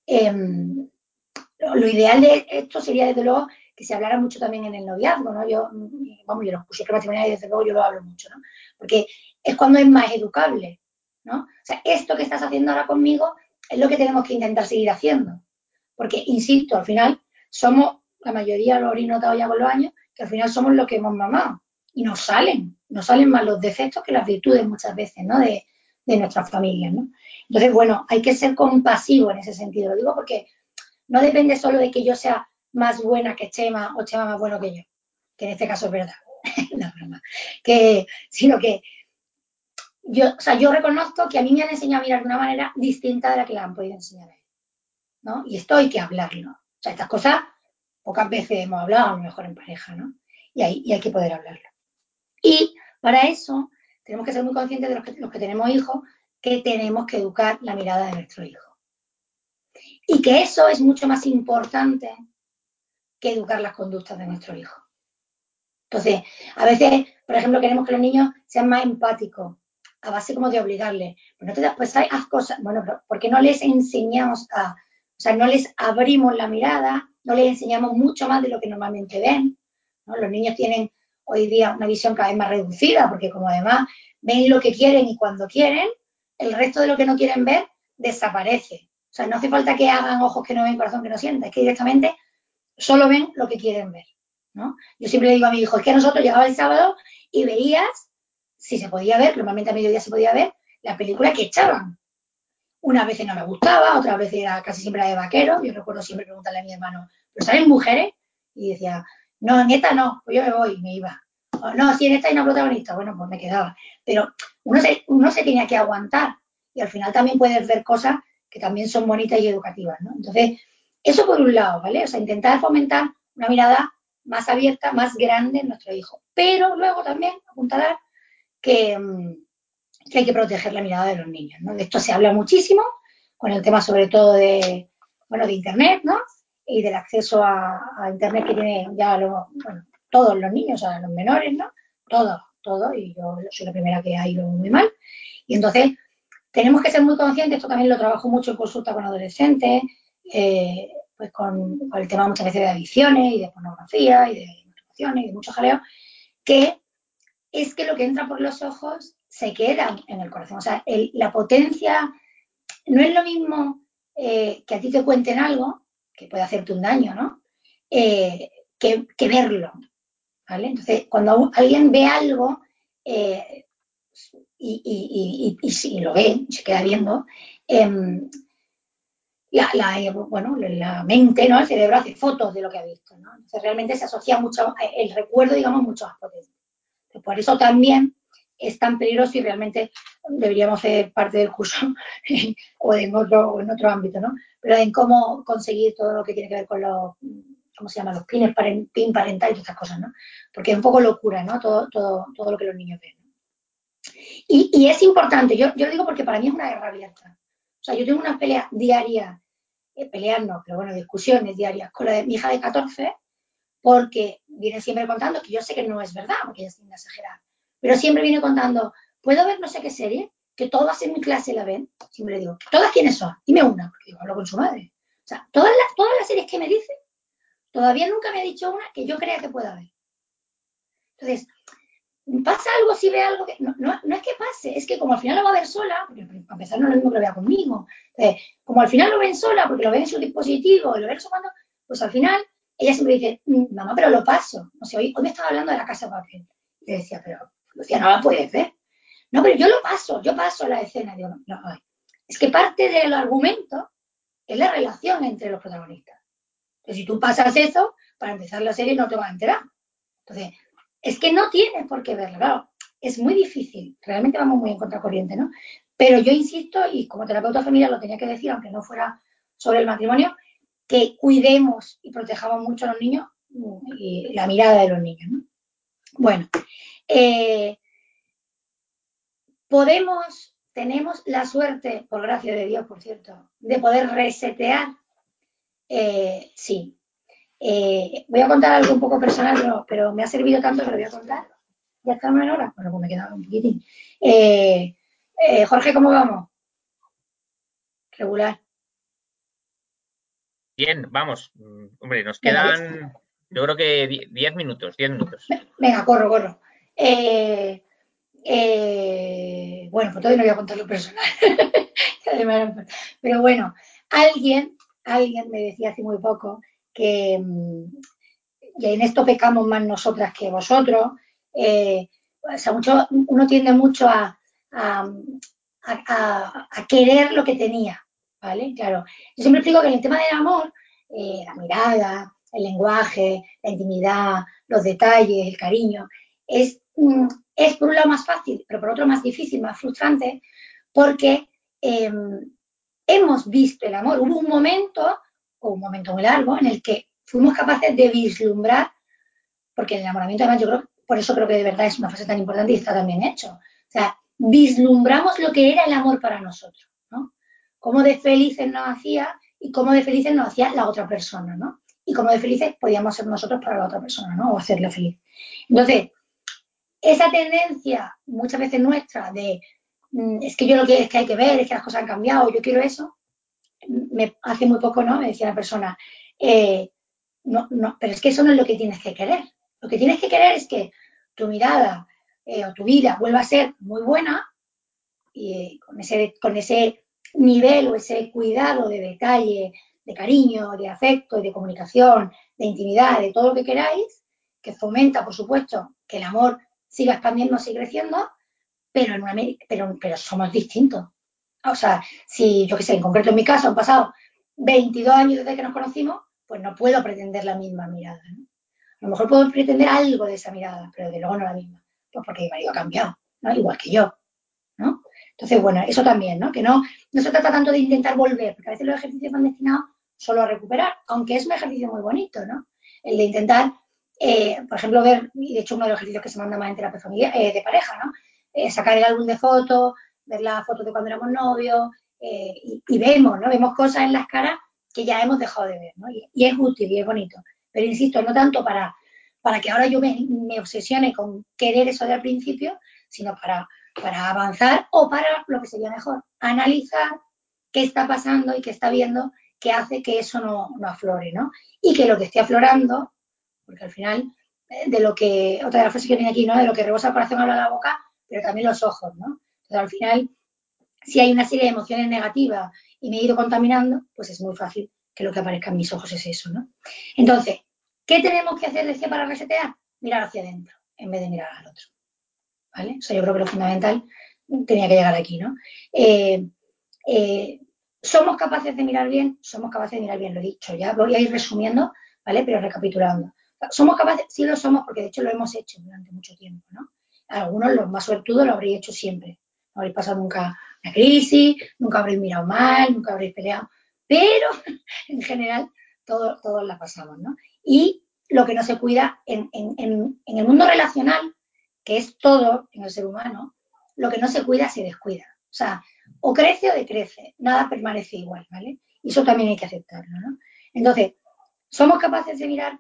lo ideal de esto sería, desde luego, que se hablara mucho también en el noviazgo, ¿no? Yo los cursos matrimoniales, desde luego, yo lo hablo mucho, ¿no? Porque es cuando es más educable, ¿no? O sea, esto que estás haciendo ahora conmigo es lo que tenemos que intentar seguir haciendo. Porque, insisto, al final somos, la mayoría lo habréis notado ya con los años, que al final somos lo que hemos mamado. Y nos salen más los defectos que las virtudes muchas veces, ¿no? De nuestras familias, ¿no? Entonces, bueno, hay que ser compasivo en ese sentido. Lo digo porque no depende solo de que yo sea más buena que Chema o Chema más bueno que yo, que en este caso es verdad, no, broma, sino que yo reconozco que a mí me han enseñado a mirar de una manera distinta de la que la han podido enseñar a él, ¿no? Y esto hay que hablarlo. O sea, estas cosas pocas veces hemos hablado, a lo mejor en pareja, ¿no? Y hay que poder hablarlo. Y para eso tenemos que ser muy conscientes de los que tenemos hijos, que tenemos que educar la mirada de nuestro hijo. Y que eso es mucho más importante que educar las conductas de nuestro hijo. Entonces, a veces, por ejemplo, queremos que los niños sean más empáticos, a base como de obligarles. Pues no te das, pues haz cosas, bueno, pero ¿por qué no les enseñamos o sea, no les abrimos la mirada, no les enseñamos mucho más de lo que normalmente ven, ¿no? Los niños tienen hoy día una visión cada vez más reducida, porque como además ven lo que quieren y cuando quieren, el resto de lo que no quieren ver desaparece. O sea, no hace falta que hagan ojos que no ven, corazón que no sienta, es que directamente solo ven lo que quieren ver, ¿no? Yo siempre le digo a mi hijo, es que nosotros llegaba el sábado y veías, si se podía ver, normalmente a mediodía se podía ver, la película que echaban. Unas veces no me gustaba, otras veces era casi siempre la de vaquero. Yo recuerdo siempre preguntarle a mi hermano, ¿pero salen mujeres? Y decía, no, en esta no, pues yo me voy, me iba. O, no, si en esta hay una protagonista, bueno, pues me quedaba. Pero uno se tenía que aguantar y al final también puedes ver cosas que también son bonitas y educativas, ¿no? Entonces, eso por un lado, ¿vale? O sea, intentar fomentar una mirada más abierta, más grande en nuestro hijo. Pero luego también apuntalar que, que hay que proteger la mirada de los niños, ¿no? De esto se habla muchísimo, con el tema sobre todo de, bueno, de Internet, ¿no? Y del acceso a Internet que tienen ya bueno, todos los niños, a los menores, ¿no? Todos, y yo soy la primera que ha ido muy mal. Y entonces tenemos que ser muy conscientes, esto también lo trabajo mucho en consulta con adolescentes, pues con el tema muchas veces de adicciones y de pornografía y de masturbaciones y de mucho jaleo, que es que lo que entra por los ojos se queda en el corazón. O sea, la potencia no es lo mismo que a ti te cuenten algo, que puede hacerte un daño, ¿no? Que verlo, ¿vale? Entonces, cuando alguien ve algo eh, y si lo ve, se queda viendo, eh, bueno, la mente, ¿no? El cerebro hace fotos de lo que ha visto, ¿no? Entonces, realmente se asocia mucho, el recuerdo, digamos, mucho más potente. Por eso también es tan peligroso y realmente deberíamos hacer parte del curso o en otro ámbito, ¿no? Pero en cómo conseguir todo lo que tiene que ver con los, ¿cómo se llama? Los pin parental y todas estas cosas, ¿no? Porque es un poco locura, ¿no? Todo lo que los niños ven. Y es importante, yo lo digo porque para mí es una guerra abierta. O sea, yo tengo una pelea diaria, peleas no, pero bueno, discusiones diarias con la de mi hija de 14 porque viene siempre contando, que yo sé que no es verdad, porque ella es sin exagerar, pero siempre viene contando, ¿puedo ver no sé qué serie? Que todas en mi clase la ven. Siempre le digo, ¿todas quiénes son? Dime una, porque digo, hablo con su madre. O sea, todas las series que me dice, todavía nunca me ha dicho una que yo crea que pueda ver. Entonces, pasa algo si ve algo que. No es que pase, es que como al final lo va a ver sola, porque a empezar no es lo mismo que lo vea conmigo. Entonces, como al final lo ven sola, porque lo ven en su dispositivo, y lo ven no sé cuándo, pues al final ella siempre dice, mamá, pero lo paso. No sé, hoy me estaba hablando de la casa de papel. Y le decía, pero Lucía, no la puedes ver. No, pero yo paso la escena. Digo, no, es que parte del argumento es la relación entre los protagonistas. Entonces, si tú pasas eso, para empezar la serie no te vas a enterar. Entonces, es que no tienes por qué verlo, claro, es muy difícil, realmente vamos muy en contracorriente, ¿no? Pero yo insisto, y como terapeuta familiar lo tenía que decir, aunque no fuera sobre el matrimonio, que cuidemos y protejamos mucho a los niños y la mirada de los niños, ¿no? Bueno, eh, tenemos la suerte, por gracia de Dios, por cierto, de poder resetear, sí. Voy a contar algo un poco personal, pero me ha servido tanto que lo voy a contar. ¿Ya estamos en hora? Bueno, pues me quedaba un poquitín. Jorge, ¿cómo vamos? Regular. Bien, vamos. Hombre, nos Venga, quedan, yo creo que 10 minutos, 10 minutos. venga, corro. Eh, bueno, pues todavía no voy a contar lo personal. Pero bueno, alguien, alguien me decía hace muy poco que, y en esto pecamos más nosotras que vosotros, o sea, uno tiende mucho a, a querer lo que tenía, ¿vale? Claro, yo siempre explico que en el tema del amor, la mirada, el lenguaje, la intimidad, los detalles, el cariño, es por un lado más fácil, pero por otro más difícil, más frustrante, porque eh, hemos visto el amor. Hubo un momento muy largo, en el que fuimos capaces de vislumbrar, porque el enamoramiento, además, yo creo, por eso creo que de verdad es una fase tan importante y está tan bien hecho. sea, vislumbramos lo que era el amor para nosotros, ¿no? Cómo de felices nos hacía y cómo de felices nos hacía la otra persona, ¿no? Y cómo de felices podíamos ser nosotros para la otra persona, ¿no? O hacerla feliz. Entonces, esa tendencia muchas veces nuestra de es que yo lo que es que hay que ver, es que las cosas han cambiado, yo quiero eso, hace muy poco, ¿no? Me decía una persona, no, pero es que eso no es lo que tienes que querer. Lo que tienes que querer es que tu mirada o tu vida vuelva a ser muy buena y con ese nivel o ese cuidado de detalle, de cariño, de afecto, de comunicación, de intimidad, de todo lo que queráis, que fomenta, por supuesto, que el amor siga expandiéndose y creciendo, pero somos distintos. O sea, si yo qué sé, en concreto en mi caso han pasado 22 años desde que nos conocimos, pues no puedo pretender la misma mirada, ¿no? A lo mejor puedo pretender algo de esa mirada, pero de luego no la misma. Pues porque mi marido ha cambiado, ¿no? Igual que yo, ¿no? Entonces, bueno, eso también, ¿no? Que no se trata tanto de intentar volver, porque a veces los ejercicios van destinados solo a recuperar, aunque es un ejercicio muy bonito, ¿no? El de intentar, por ejemplo, ver, y de hecho uno de los ejercicios que se manda más en terapia familiar, de pareja, ¿no? Sacar el álbum de fotos, ver las fotos de cuando éramos novios, y vemos, ¿no? Vemos cosas en las caras que ya hemos dejado de ver, ¿no? Y es útil y es bonito. Pero insisto, no tanto para que ahora yo me obsesione con querer eso de al principio, sino para avanzar o para lo que sería mejor, analizar qué está pasando y qué está viendo que hace que eso no aflore, ¿no? Y que lo que esté aflorando, porque al final, de lo que, otra de las frases que viene aquí, ¿no? De lo que rebosa el corazón habla la boca, pero también los ojos, ¿no? Entonces, al final, si hay una serie de emociones negativas y me he ido contaminando, pues es muy fácil que lo que aparezca en mis ojos es eso, ¿no? Entonces, ¿qué tenemos que hacer, decía, para resetear? Mirar hacia adentro en vez de mirar al otro, ¿vale? O sea, yo creo que lo fundamental tenía que llegar aquí, ¿no? Eh, eh, ¿Somos capaces de mirar bien? Somos capaces de mirar bien, lo he dicho, ya voy a ir resumiendo, ¿vale? Pero recapitulando. ¿Somos capaces? Sí lo somos porque de hecho lo hemos hecho durante mucho tiempo, ¿no? Algunos, los más suertudos, lo habréis hecho siempre. No habréis pasado nunca una crisis, nunca habréis mirado mal, nunca habréis peleado, pero en general todos la pasamos, ¿no? Y lo que no se cuida en el mundo relacional, que es todo en el ser humano, lo que no se cuida se descuida. O sea, o crece o decrece, nada permanece igual, ¿vale? Y eso también hay que aceptarlo, ¿no? Entonces, ¿somos capaces de mirar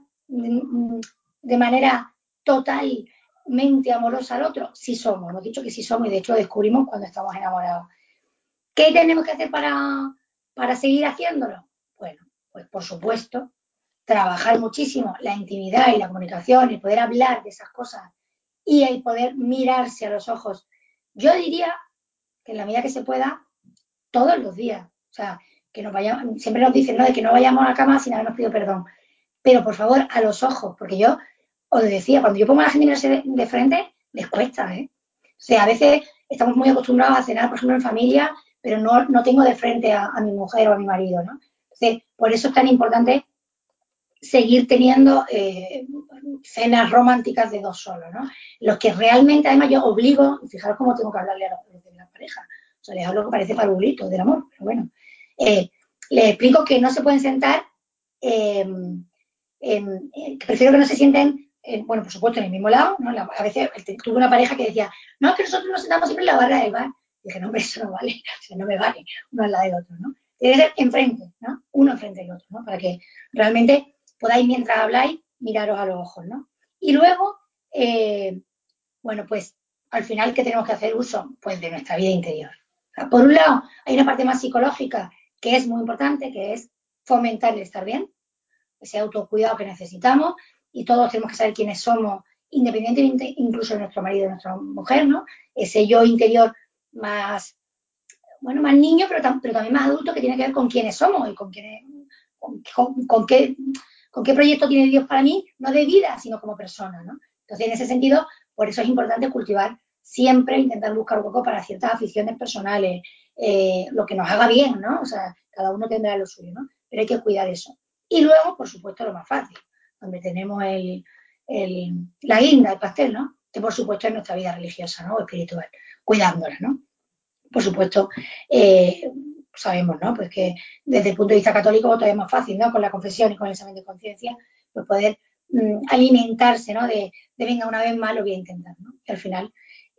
de manera totalmente amorosa al otro? Sí somos, hemos dicho que sí somos y de hecho lo descubrimos cuando estamos enamorados. ¿Qué tenemos que hacer para seguir haciéndolo? Bueno, pues por supuesto, trabajar muchísimo la intimidad y la comunicación, el poder hablar de esas cosas y el poder mirarse a los ojos. Yo diría que en la medida que se pueda, todos los días. O sea, que nos vayamos, siempre nos dicen, ¿no? De que no vayamos a la cama sin habernos pedido perdón. Pero por favor, a los ojos, porque yo os decía, cuando yo pongo a la gente de frente, les cuesta, ¿eh? O sea, a veces estamos muy acostumbrados a cenar, por ejemplo, en familia, pero no tengo de frente a mi mujer o a mi marido, ¿no? Entonces, por eso es tan importante seguir teniendo cenas románticas de dos solos, ¿no? Los que realmente, además, yo obligo, fijaros cómo tengo que hablarle a los de la pareja, o sea, les hablo que parece parvulito del amor, pero bueno, les explico que no se pueden sentar, eh, que prefiero que no se sienten, bueno, por supuesto, en el mismo lado, ¿no? A veces tuve una pareja que decía, no, es que nosotros nos sentamos siempre en la barra del bar. Y dije, no, hombre, eso no vale, o sea, no me vale uno al lado del otro, ¿no? Tiene que ser enfrente, ¿no? Uno enfrente del otro, ¿no? Para que realmente podáis, mientras habláis, miraros a los ojos, ¿no? Y luego, bueno, pues al final, ¿qué tenemos que hacer uso? Pues de nuestra vida interior. O sea, por un lado, hay una parte más psicológica que es muy importante, que es fomentar el estar bien, ese autocuidado que necesitamos, y todos tenemos que saber quiénes somos, independientemente incluso de nuestro marido, de nuestra mujer, ¿no? Ese yo interior más, bueno, más niño, pero también más adulto, que tiene que ver con quiénes somos y con qué proyecto tiene Dios para mí, no de vida, sino como persona, ¿no? Entonces, en ese sentido, por eso es importante cultivar siempre, intentar buscar un poco para ciertas aficiones personales, lo que nos haga bien, ¿no? O sea, cada uno tendrá lo suyo, ¿no? Pero hay que cuidar eso. Y luego, por supuesto, lo más fácil, donde tenemos la guinda, el pastel, ¿no? Que por supuesto es nuestra vida religiosa, ¿no? O espiritual, cuidándola, ¿no? Por supuesto, sabemos, ¿no? Pues que desde el punto de vista católico todavía es más fácil, ¿no? Con la confesión y con el examen de conciencia, pues poder alimentarse, ¿no? De venga, una vez más lo voy a intentar, ¿no? Y al final,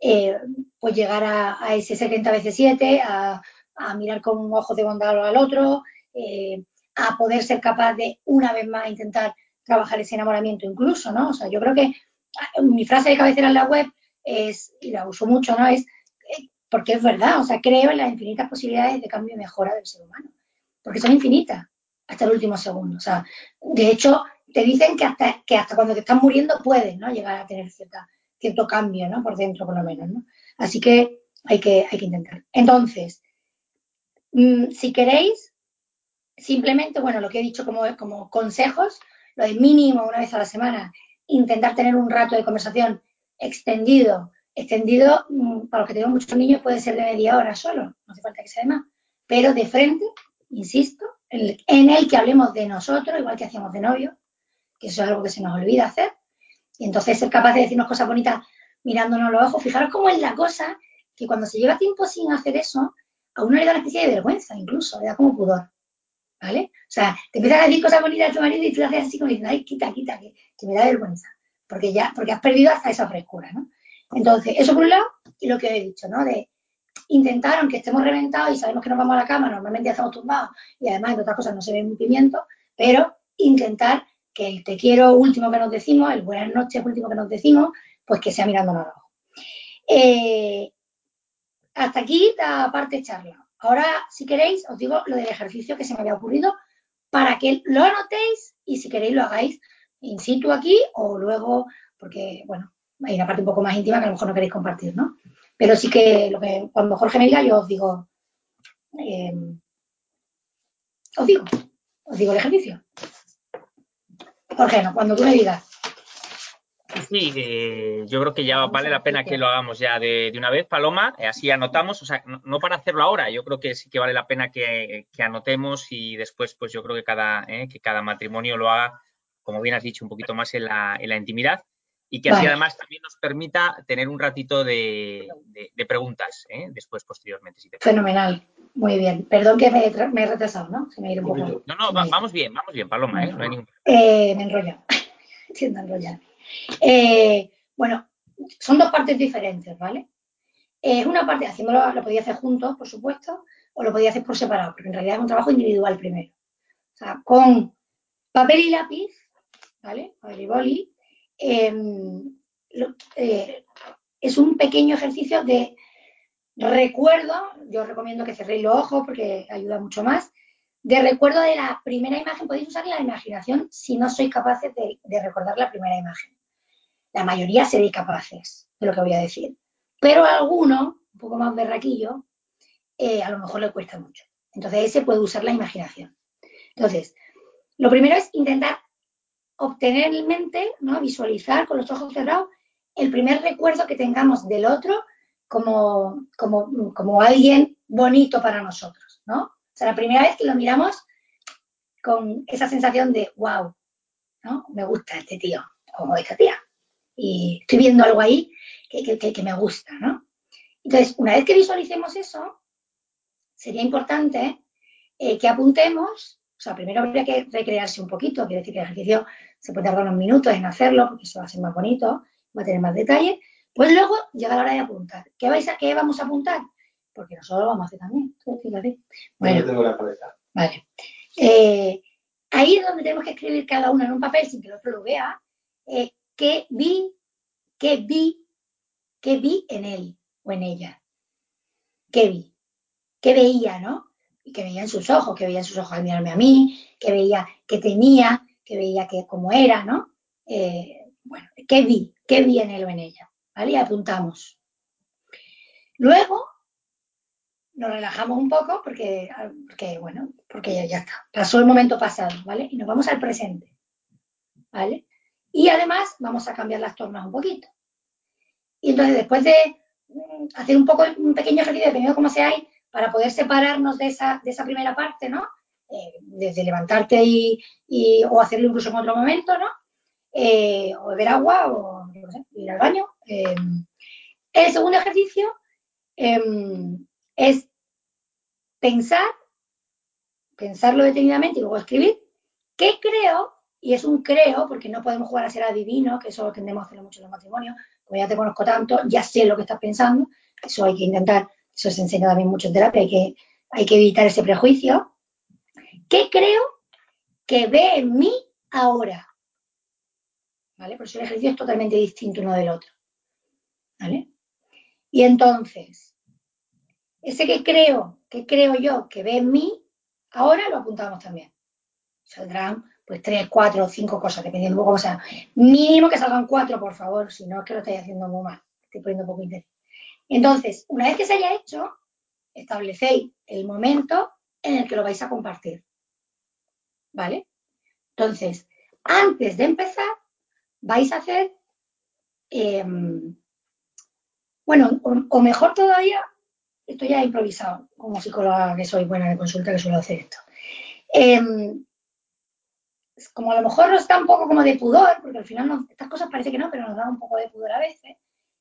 pues llegar a ese 70 veces 7, a mirar con ojos de bondad al otro, a poder ser capaz de una vez más intentar trabajar ese enamoramiento incluso, ¿no? O sea, yo creo que mi frase de cabecera en la web es, y la uso mucho, ¿no? Es porque es verdad, o sea, creo en las infinitas posibilidades de cambio y mejora del ser humano, porque son infinitas hasta el último segundo. O sea, de hecho, te dicen que hasta cuando te estás muriendo puedes, ¿no? Llegar a tener cierto cambio, ¿no? Por dentro, por lo menos, ¿no? Así que hay que intentar. Entonces, si queréis, simplemente, bueno, lo que he dicho como consejos, lo de mínimo una vez a la semana, intentar tener un rato de conversación extendido. Extendido, para los que tenemos muchos niños, puede ser de media hora solo, no hace falta que sea de más, pero de frente, insisto, en el que hablemos de nosotros, igual que hacíamos de novio, que eso es algo que se nos olvida hacer, y entonces ser capaz de decirnos cosas bonitas mirándonos a los ojos. Fijaros cómo es la cosa que cuando se lleva tiempo sin hacer eso, a uno le da una especie de vergüenza incluso, le da como pudor. ¿Vale? O sea, te empiezas a decir cosas bonitas a tu marido y tú haces así como diciendo, ay, quita, que me da vergüenza, porque has perdido hasta esa frescura, ¿no? Entonces, eso por un lado, y lo que he dicho, ¿no? De intentar, aunque estemos reventados y sabemos que nos vamos a la cama, normalmente ya estamos tumbados y además de otras cosas no se ve un pimiento, pero intentar que el te quiero último que nos decimos, el buenas noches último que nos decimos, pues que sea mirándonos a los ojos. Hasta aquí la parte charla. Ahora, si queréis, os digo lo del ejercicio que se me había ocurrido para que lo anotéis y si queréis lo hagáis in situ aquí o luego, porque, bueno, hay una parte un poco más íntima que a lo mejor no queréis compartir, ¿no? Pero sí que, cuando Jorge me diga, yo eh, os digo el ejercicio. Jorge, no, cuando tú me digas. Sí, yo creo que ya vale la pena que lo hagamos ya de una vez, Paloma, así anotamos, o sea, no para hacerlo ahora, yo creo que sí que vale la pena que anotemos y después, pues yo creo que cada matrimonio lo haga, como bien has dicho, un poquito más en la intimidad y que así Vale, además también nos permita tener un ratito de preguntas, después, posteriormente, si te parece. fenomenal. Muy bien. Perdón que me he retrasado, ¿no? Se me ha ido un poco. No, no, vamos bien, Paloma, Bueno, no hay ningún... me enrollo. Tiendo a enrollar. Bueno, son dos partes diferentes, ¿vale? Es una parte, haciéndolo, lo podía hacer juntos, por supuesto, o lo podía hacer por separado, porque en realidad es un trabajo individual primero. O sea, con papel y lápiz, ¿vale? Papel y boli, es un pequeño ejercicio de recuerdo, yo os recomiendo que cerréis los ojos porque ayuda mucho más, de recuerdo de la primera imagen, podéis usar la imaginación si no sois capaces de recordar la primera imagen. La mayoría seréis capaces de lo que voy a decir, pero a alguno, un poco más berraquillo, a lo mejor le cuesta mucho. Entonces ese puede usar la imaginación. Entonces, lo primero es intentar obtener en mente, ¿no? Visualizar con los ojos cerrados el primer recuerdo que tengamos del otro como alguien bonito para nosotros, ¿no? O sea, la primera vez que lo miramos con esa sensación de, wow, ¿no? Me gusta este tío o esta tía. Y estoy viendo algo ahí que me gusta, ¿no? Entonces, una vez que visualicemos eso, sería importante que apuntemos, o sea, primero habría que recrearse un poquito, quiere decir que el ejercicio se puede tardar unos minutos en hacerlo, porque eso va a ser más bonito, va a tener más detalle, pues luego llega la hora de apuntar. ¿Qué vamos a apuntar? Porque nosotros lo vamos a hacer también, fíjate. Bueno, yo tengo la cabeza. Vale. Ahí es donde tenemos que escribir cada uno en un papel sin que el otro lo vea, qué vi, qué vi, qué vi en él o en ella, qué vi, qué veía, ¿no? Y que veía en sus ojos, que veía en sus ojos al mirarme a mí, que veía que tenía, que veía que cómo era, ¿no? Bueno, qué vi en él o en ella, ¿vale? Y apuntamos. Luego nos relajamos un poco porque ya está, pasó el momento pasado, ¿vale? Y nos vamos al presente, ¿vale? Y además vamos a cambiar las tornas un poquito. Y entonces después de hacer un pequeño ejercicio, dependiendo de cómo seáis, para poder separarnos de esa primera parte, ¿no? Desde levantarte o hacerlo incluso en otro momento, ¿no? O beber agua o no sé, ir al baño. El segundo ejercicio eh, es pensar, pensarlo detenidamente y luego escribir qué creo, y es un creo, porque no podemos jugar a ser adivinos, que eso tendemos a hacerlo mucho en los matrimonios, pues ya te conozco tanto, ya sé lo que estás pensando, eso hay que intentar, eso se enseña también mucho en terapia, hay que evitar ese prejuicio. ¿Qué creo que ve en mí ahora? ¿Vale? Por eso el ejercicio es totalmente distinto uno del otro. ¿Vale? Y entonces, ese que creo yo que ve en mí, ahora lo apuntamos también. Saldrán pues 3, 4 o 5 cosas, dependiendo un poco, o sea, mínimo que salgan 4, por favor, si no es que lo estáis haciendo muy mal, estoy poniendo poco interés. Entonces, una vez que se haya hecho, establecéis el momento en el que lo vais a compartir. ¿Vale? Entonces, antes de empezar, vais a hacer, bueno, o mejor todavía, esto ya he improvisado, como psicóloga que soy buena de consulta, que suelo hacer esto. Como a lo mejor nos da un poco como de pudor, porque al final estas cosas parece que no, pero nos da un poco de pudor a veces,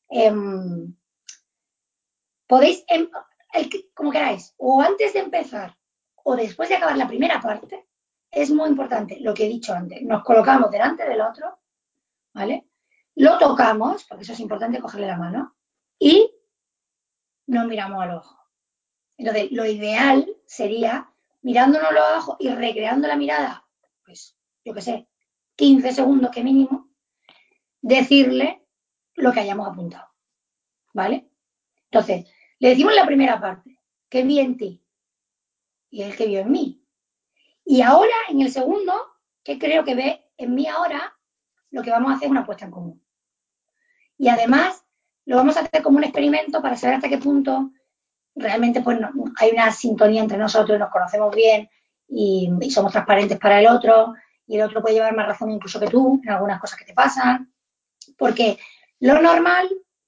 podéis, como queráis, o antes de empezar o después de acabar la primera parte, es muy importante lo que he dicho antes. Nos colocamos delante del otro, ¿vale? Lo tocamos, porque eso es importante, cogerle la mano, y nos miramos al ojo. Entonces, lo ideal sería, mirándonos los ojos y recreando la mirada, pues, yo qué sé, 15 segundos que mínimo, decirle lo que hayamos apuntado, ¿vale? Entonces, le decimos la primera parte, ¿qué vi en ti? Y él que vio en mí. Y ahora, en el segundo, ¿qué creo que ve en mí ahora? Lo que vamos a hacer es una apuesta en común. Y además, lo vamos a hacer como un experimento para saber hasta qué punto realmente pues, hay una sintonía entre nosotros, nos conocemos bien y somos transparentes para el otro, y el otro puede llevar más razón incluso que tú en algunas cosas que te pasan. Porque lo normal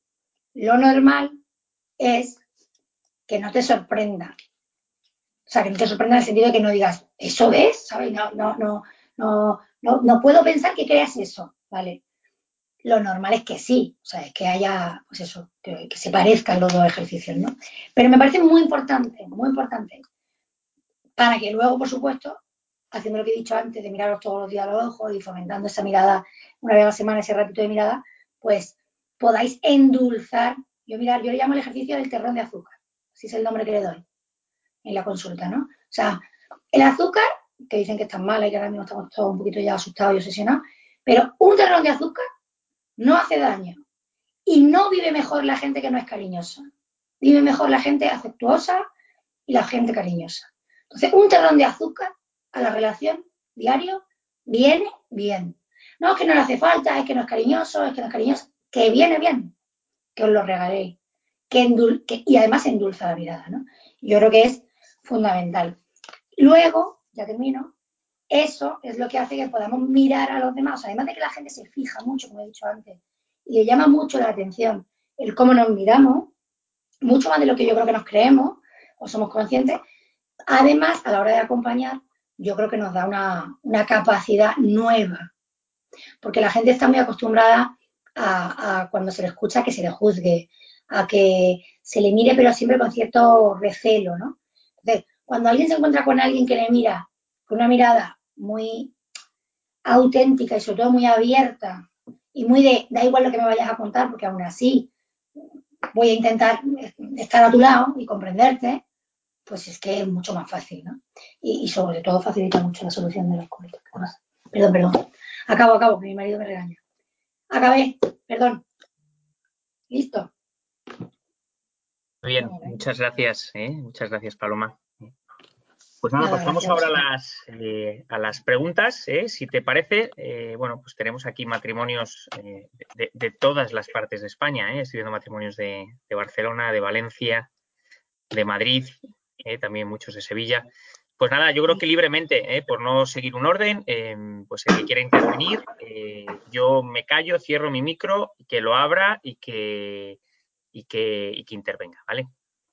es que no te sorprenda. O sea, que no te sorprenda en el sentido de que no digas, ¿eso es? ¿Sabes? No puedo pensar que creas eso, ¿vale? Lo normal es que sí, o sea, es que haya, pues eso, que se parezcan los dos ejercicios, ¿no? Pero me parece muy importante, para que luego, por supuesto, haciendo lo que he dicho antes, de miraros todos los días a los ojos y fomentando esa mirada una vez a la semana, ese ratito de mirada, pues podáis endulzar. Yo le llamo el ejercicio del terrón de azúcar, así es el nombre que le doy en la consulta, ¿no? O sea, el azúcar, que dicen que es tan mala y que ahora mismo estamos todos un poquito ya asustados y obsesionados, pero un terrón de azúcar no hace daño y no vive mejor la gente que no es cariñosa. Vive mejor la gente afectuosa y la gente cariñosa. Entonces, un terrón de azúcar a la relación diario viene bien. No es que no le hace falta, es que no es cariñoso, es que no es cariñoso, que viene bien, que os lo regaléis. Y además endulza la mirada, ¿no? Yo creo que es fundamental. Luego, ya termino, eso es lo que hace que podamos mirar a los demás, además de que la gente se fija mucho, como he dicho antes, y le llama mucho la atención el cómo nos miramos, mucho más de lo que yo creo que nos creemos o somos conscientes. Además, a la hora de acompañar, yo creo que nos da una capacidad nueva, porque la gente está muy acostumbrada a cuando se le escucha que se le juzgue, a que se le mire, pero siempre con cierto recelo, ¿no? Entonces, cuando alguien se encuentra con alguien que le mira con una mirada muy auténtica y sobre todo muy abierta y muy da igual lo que me vayas a contar, porque aún así voy a intentar estar a tu lado y comprenderte, pues es que es mucho más fácil, ¿no? Y sobre todo facilita mucho la solución de los conflictos. Perdón. Acabo, que mi marido me regaña. Acabé, perdón. ¿Listo? Muy bien, muchas gracias, muchas gracias, Paloma. Pues nada, Nada, pasamos gracias. ahora a las preguntas, si te parece. Bueno, pues tenemos aquí matrimonios de todas las partes de España. Estoy viendo matrimonios de Barcelona, de Valencia, de Madrid, también muchos de Sevilla. Pues nada, yo creo que libremente, por no seguir un orden, pues el que quiera intervenir, yo me callo, cierro mi micro, que lo abra y que intervenga, ¿vale?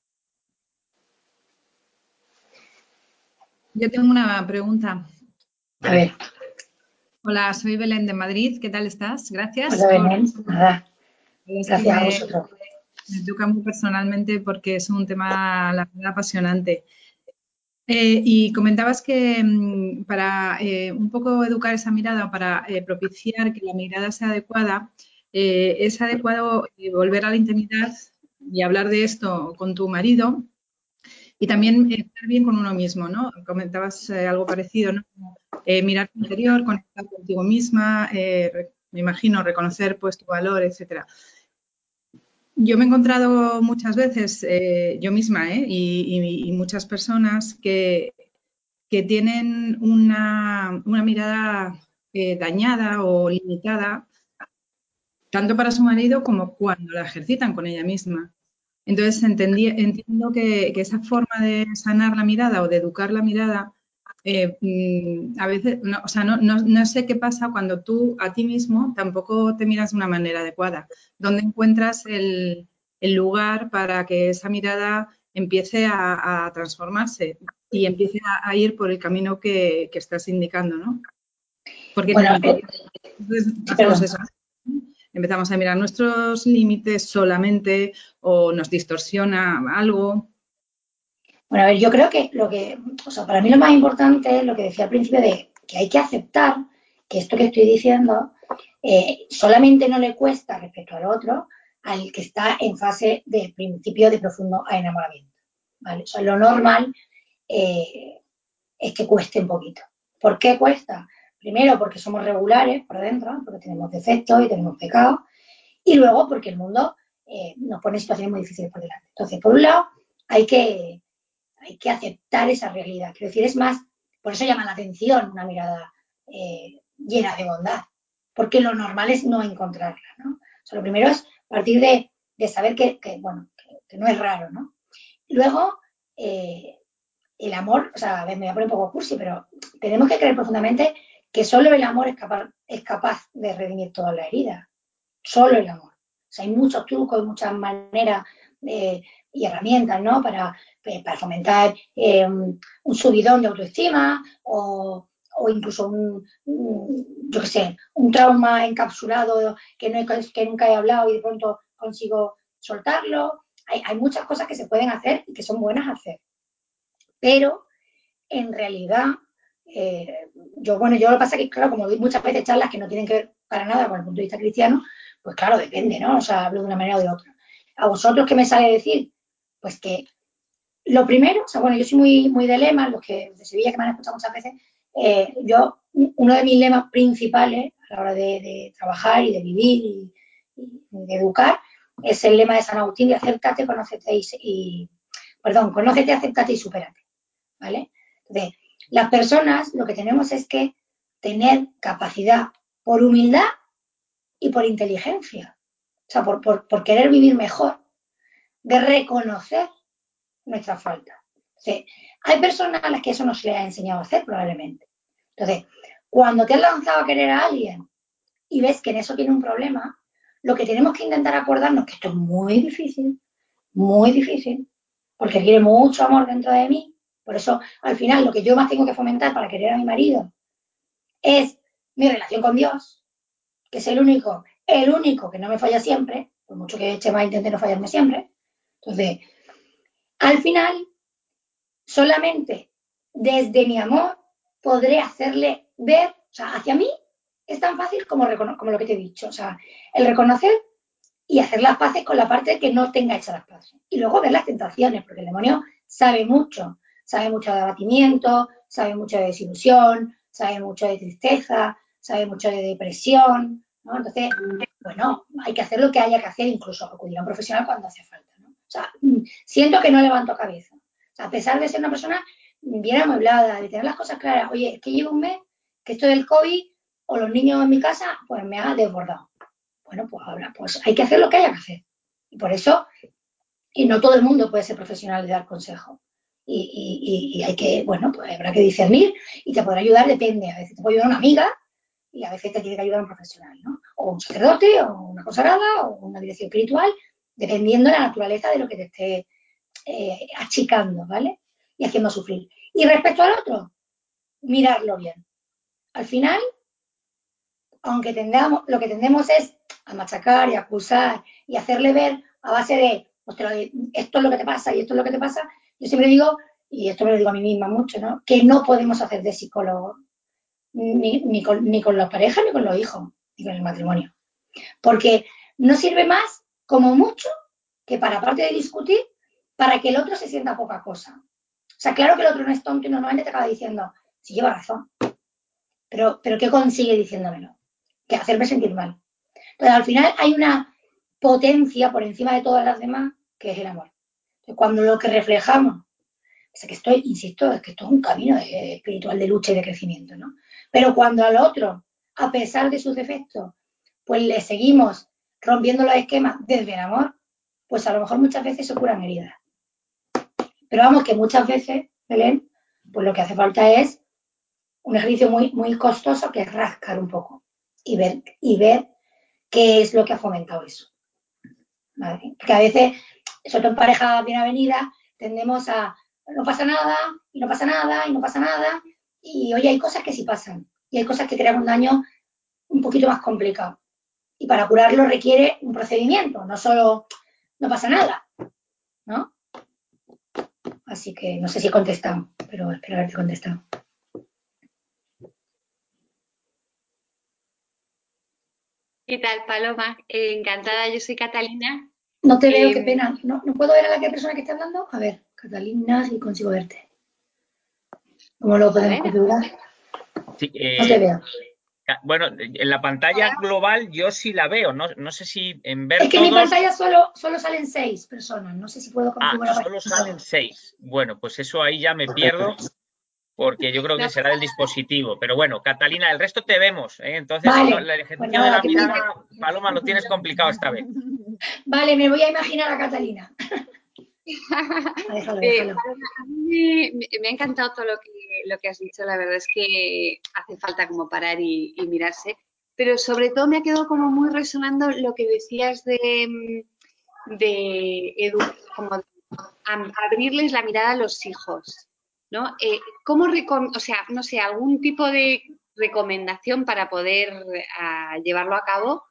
Yo tengo una pregunta. A ver. Hola, soy Belén de Madrid. ¿Qué tal estás? Gracias. Hola, Belén. Nada. Gracias a vosotros. Me toca muy personalmente porque es un tema, la verdad, apasionante. Y comentabas que para un poco educar esa mirada, para propiciar que la mirada sea adecuada, es adecuado volver a la intimidad y hablar de esto con tu marido y también estar bien con uno mismo, ¿no? Comentabas algo parecido, ¿no? Mirar tu interior, conectar contigo misma, me imagino, reconocer pues tu valor, etcétera. Yo me he encontrado muchas veces, yo misma, y muchas personas que tienen una mirada dañada o limitada, tanto para su marido como cuando la ejercitan con ella misma. Entonces, entiendo que esa forma de sanar la mirada o de educar la mirada, a veces, no, o sea, no sé qué pasa cuando tú a ti mismo tampoco te miras de una manera adecuada. ¿Dónde encuentras el lugar para que esa mirada empiece a transformarse y empiece a ir por el camino que estás indicando, ¿no? Porque Bueno, entonces hacemos eso. Empezamos a mirar nuestros límites solamente o nos distorsiona algo. Bueno, a ver, yo creo que o sea, para mí lo más importante es lo que decía al principio de que hay que aceptar que esto que estoy diciendo solamente no le cuesta respecto al otro al que está en fase de principio de profundo enamoramiento, ¿vale? O sea, lo normal es que cueste un poquito. ¿Por qué cuesta? Primero porque somos regulares por dentro, porque tenemos defectos y tenemos pecados, y luego porque el mundo nos pone situaciones muy difíciles por delante. Entonces, por un lado, hay que aceptar esa realidad. Quiero decir, es más, por eso llama la atención una mirada llena de bondad, porque lo normal es no encontrarla, ¿no? O sea, lo primero es partir de saber bueno, que no es raro, ¿no? Luego, el amor, o sea, me voy a poner un poco cursi, pero tenemos que creer profundamente que solo el amor es capaz de redimir todas las heridas. Solo el amor. O sea, hay muchos trucos, muchas maneras y herramientas, ¿no? Para fomentar un subidón de autoestima o incluso yo qué sé, un trauma encapsulado que nunca he hablado y de pronto consigo soltarlo. Hay muchas cosas que se pueden hacer y que son buenas hacer. Pero en realidad, yo lo que pasa es que, claro, como doy muchas veces charlas que no tienen que ver para nada con el punto de vista cristiano, pues claro, depende, ¿no? O sea, hablo de una manera o de otra. ¿A vosotros qué me sale decir? Pues que lo primero, o sea, bueno, yo soy muy de lemas, los que de Sevilla que me han escuchado muchas veces, uno de mis lemas principales a la hora de trabajar y de vivir y de educar es el lema de San Agustín de acéptate, conócete conócete, acéptate y supérate, ¿vale? Entonces, las personas lo que tenemos es que tener capacidad por humildad y por inteligencia, o sea, por querer vivir mejor, de reconocer nuestra falta. Entonces, hay personas a las que eso no se les ha enseñado a hacer probablemente. Entonces, cuando te has lanzado a querer a alguien y ves que en eso tiene un problema, lo que tenemos que intentar acordarnos, que esto es muy difícil, porque requiere mucho amor dentro de mí. Por eso, al final, lo que yo más tengo que fomentar para querer a mi marido es mi relación con Dios, que es el único que no me falla siempre, por mucho que Chema intente no fallarme siempre. Entonces, al final, solamente desde mi amor podré hacerle ver, o sea, hacia mí es tan fácil como lo que te he dicho, o sea, el reconocer y hacer las paces con la parte que no tenga hechas las paces. Y luego ver las tentaciones, porque el demonio sabe mucho de abatimiento, sabe mucho de desilusión, sabe mucho de tristeza, sabe mucho de depresión, ¿no? Entonces, bueno, hay que hacer lo que haya que hacer, incluso acudir a un profesional cuando hace falta, ¿no? O sea, siento que no levanto cabeza. O sea, a pesar de ser una persona bien amueblada, de tener las cosas claras, oye, es que llevo un mes que esto del COVID o los niños en mi casa, pues me ha desbordado. Bueno, pues hay que hacer lo que haya que hacer. Y por eso, y no todo el mundo puede ser profesional de dar consejos. Y hay que, bueno, pues habrá que discernir y te podrá ayudar, depende. A veces te puede ayudar una amiga y a veces te tiene que ayudar un profesional, ¿no? O un sacerdote, o una consagrada, o una dirección espiritual, dependiendo de la naturaleza de lo que te esté achicando, ¿vale? Y haciendo sufrir. Y respecto al otro, mirarlo bien. Al final, aunque lo que tendemos es a machacar y a acusar y hacerle ver a base de, esto es lo que te pasa y esto es lo que te pasa, yo siempre digo, y esto me lo digo a mí misma mucho, ¿no? Que no podemos hacer de psicólogo ni con las parejas, ni con los hijos, ni con el matrimonio. Porque no sirve más, como mucho, que para, aparte de discutir, para que el otro se sienta poca cosa. O sea, claro que el otro no es tonto y normalmente te acaba diciendo, sí, lleva razón. Pero ¿qué consigue diciéndomelo? Que hacerme sentir mal. Entonces, al final hay una potencia por encima de todas las demás, que es el amor. Entonces, cuando lo que reflejamos, o sea, que insisto, es que esto es un camino espiritual de lucha y de crecimiento, ¿no? Pero cuando al otro, a pesar de sus defectos, pues le seguimos rompiendo los esquemas desde el amor, pues a lo mejor muchas veces se curan heridas. Pero vamos, que muchas veces, Belén, pues lo que hace falta es un ejercicio muy, muy costoso, que es rascar un poco y ver qué es lo que ha fomentado eso. ¿Vale? Porque a veces, sobre todo en parejas bien avenidas, tendemos a no pasa nada, y no pasa nada, y no pasa nada, y oye, hay cosas que sí pasan, y hay cosas que crean un daño un poquito más complicado. Y para curarlo requiere un procedimiento, no solo no pasa nada, ¿no? Así que no sé si he contestado, pero espero haberte contestado. ¿Qué tal, Paloma? Encantada, yo soy Catalina. No te veo, qué pena. ¿No puedo ver a la persona que está hablando? A ver, Catalina, si consigo verte. ¿Cómo lo podemos configurar? Sí, no te veo. Bueno, en la pantalla global yo sí la veo, no sé si en ver es que todos... en mi pantalla solo salen 6 personas, no sé si puedo configurar... solo salen 6. Bueno, pues eso ahí ya me pierdo, porque yo creo que será del dispositivo. Pero bueno, Catalina, el resto te vemos, ¿eh? Entonces, vale, el ejercicio pues nada, de la mirada, Paloma, lo tienes complicado esta vez. Vale, me voy a imaginar a Catalina. Déjalo. A mí me ha encantado todo lo que has dicho. La verdad es que hace falta como parar y mirarse. Pero sobre todo me ha quedado como muy resonando lo que decías de educar, como de abrirles la mirada a los hijos, ¿no? ¿Cómo o sea, no sé, algún tipo de recomendación para poder llevarlo a cabo?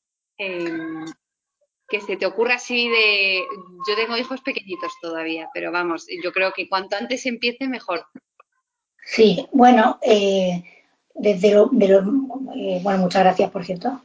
Que se te ocurra así de... Yo tengo hijos pequeñitos todavía, pero vamos, yo creo que cuanto antes empiece, mejor. Sí, bueno, bueno, muchas gracias, por cierto.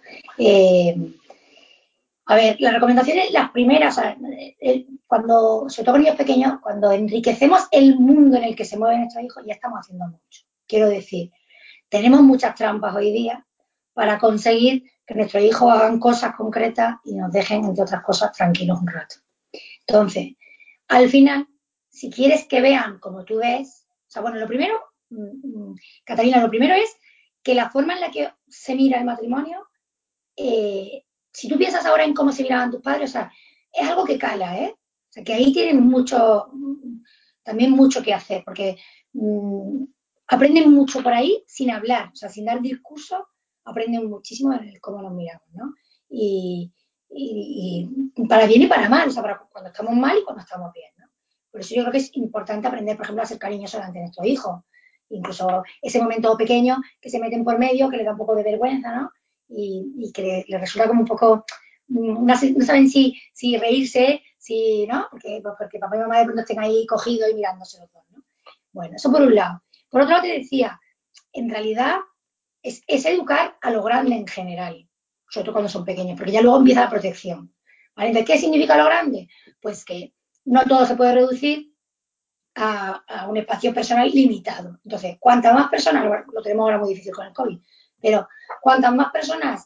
A ver, las recomendaciones, las primeras, o sea, cuando, sobre todo con niños pequeños, cuando enriquecemos el mundo en el que se mueven nuestros hijos, ya estamos haciendo mucho. Quiero decir, tenemos muchas trampas hoy día para conseguir que nuestros hijos hagan cosas concretas y nos dejen, entre otras cosas, tranquilos un rato. Entonces, al final, si quieres que vean como tú ves, o sea, bueno, lo primero, Catalina, lo primero es que la forma en la que se mira el matrimonio, si tú piensas ahora en cómo se miraban tus padres, o sea, es algo que cala, ¿eh? O sea, que ahí tienen también mucho que hacer, porque aprenden mucho por ahí sin hablar, o sea, sin dar discurso, aprenden muchísimo de cómo nos miramos, ¿no? Y para bien y para mal, o sea, para cuando estamos mal y cuando estamos bien, ¿no? Por eso yo creo que es importante aprender, por ejemplo, a ser cariñoso delante de nuestros hijos. Incluso ese momento pequeño que se meten por medio, que le da un poco de vergüenza, ¿no? Y que le resulta como un poco, no saben si reírse, ¿no? Porque papá y mamá de pronto estén ahí cogidos y mirándose los dos, ¿no? Bueno, eso por un lado. Por otro lado te decía, en realidad es educar a lo grande en general, sobre todo cuando son pequeños, porque ya luego empieza la protección. ¿Vale? Entonces, ¿qué significa lo grande? Pues que no todo se puede reducir a un espacio personal limitado. Entonces, cuantas más personas, lo tenemos ahora muy difícil con el COVID, pero cuantas más personas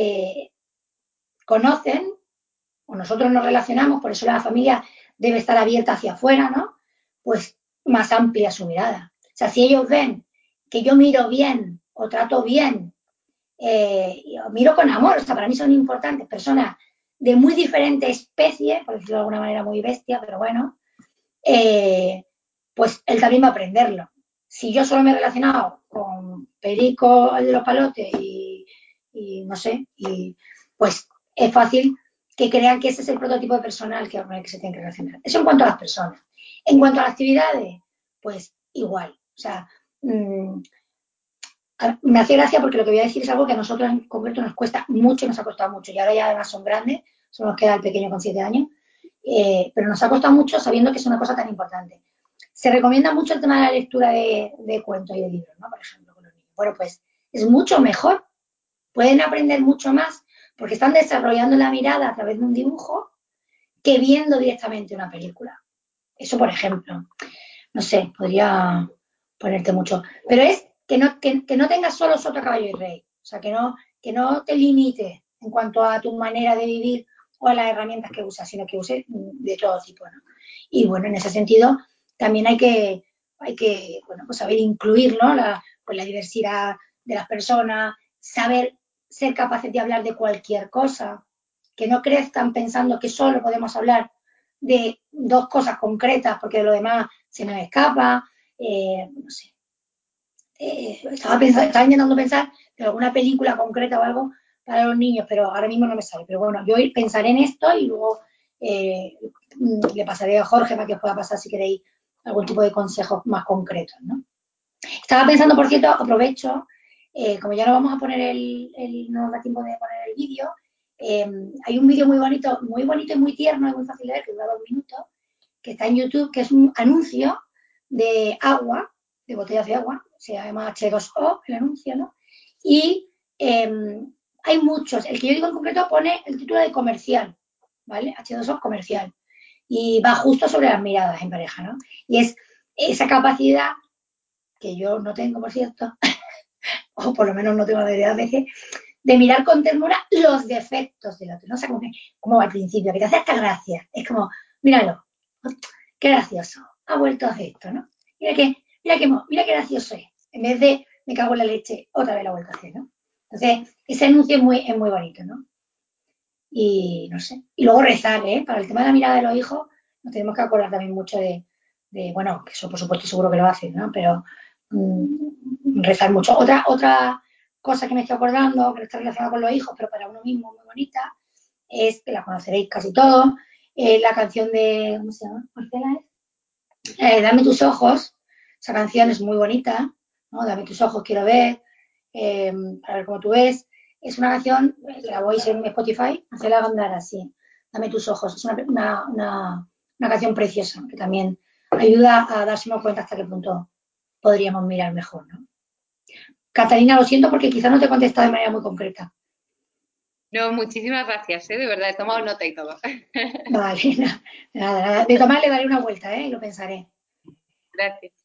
conocen, o nosotros nos relacionamos, por eso la familia debe estar abierta hacia afuera, ¿no? Pues más amplia su mirada. O sea, si ellos ven que yo miro bien o trato bien, o miro con amor, o sea, para mí son importantes personas de muy diferente especie, por decirlo de alguna manera muy bestia, pero bueno, pues él también va a aprenderlo. Si yo solo me he relacionado con Perico de los Palotes y no sé, pues es fácil que crean que ese es el prototipo de personal con el que se tiene que relacionar. Eso en cuanto a las personas. En cuanto a las actividades, pues igual. O sea, me hace gracia porque lo que voy a decir es algo que a nosotros en concreto nos cuesta mucho y nos ha costado mucho. Y ahora ya además son grandes, solo nos queda el pequeño con 7 años, pero nos ha costado mucho sabiendo que es una cosa tan importante. Se recomienda mucho el tema de la lectura de cuentos y de libros, ¿no? Por ejemplo, con los niños. Bueno, pues es mucho mejor. Pueden aprender mucho más porque están desarrollando la mirada a través de un dibujo que viendo directamente una película. Eso, por ejemplo. No sé, podría ponerte mucho. Pero es que no tengas solo Sota, Caballo y Rey. O sea, que no te limites en cuanto a tu manera de vivir o a las herramientas que usas, sino que uses de todo tipo, ¿no? Y bueno, en ese sentido también hay que bueno, pues saber incluir, ¿no? La diversidad de las personas, saber ser capaces de hablar de cualquier cosa, que no crezcan pensando que solo podemos hablar de dos cosas concretas porque de lo demás se nos escapa, no sé. Estaba intentando pensar en alguna película concreta o algo para los niños, pero ahora mismo no me sale. Pero bueno, yo pensaré en esto y luego le pasaré a Jorge para que os pueda pasar, si queréis, algún tipo de consejos más concretos, ¿no? Estaba pensando, por cierto, aprovecho, como ya no vamos a poner no nos da tiempo de poner el vídeo, hay un vídeo muy bonito y muy tierno y muy fácil de ver, que dura 2 minutos, que está en YouTube, que es un anuncio de agua, de botellas de agua, se llama H2O el anuncio, ¿no? Y hay muchos, el que yo digo en concreto pone el título de comercial, ¿vale? H2O comercial. Y va justo sobre las miradas en pareja, ¿no? Y es esa capacidad que yo no tengo, por cierto, o por lo menos no tengo la mayoría de las veces, de mirar con ternura los defectos del otro. No sé cómo va al principio, que te hace hasta gracia. Es como, míralo, qué gracioso, ha vuelto a hacer esto, ¿no? Mira qué gracioso es. En vez de me cago en la leche, otra vez la vuelto a hacer, ¿no? Entonces, ese anuncio es muy bonito, ¿no? Y no sé. Y luego rezar, ¿eh? Para el tema de la mirada de los hijos, nos tenemos que acordar también mucho bueno, que eso por supuesto seguro que lo hacen, ¿no? Pero rezar mucho. Otra cosa que me estoy acordando, que no está relacionada con los hijos, pero para uno mismo muy bonita, es que la conoceréis casi todos, la canción de, ¿cómo se llama? Marcela, Dame tus ojos. Esa canción es muy bonita, ¿no? Dame tus ojos, quiero ver, para ver cómo tú ves. Es una canción, la voy en Spotify, Marcela Gándara, sí. Dame tus ojos. Es una canción preciosa que también ayuda a darse cuenta hasta qué punto podríamos mirar mejor, ¿no? Catalina, lo siento porque quizá no te he contestado de manera muy concreta. No, muchísimas gracias, de verdad, he tomado nota y todo. Vale, nada. De tomar le daré una vuelta, y lo pensaré. Gracias.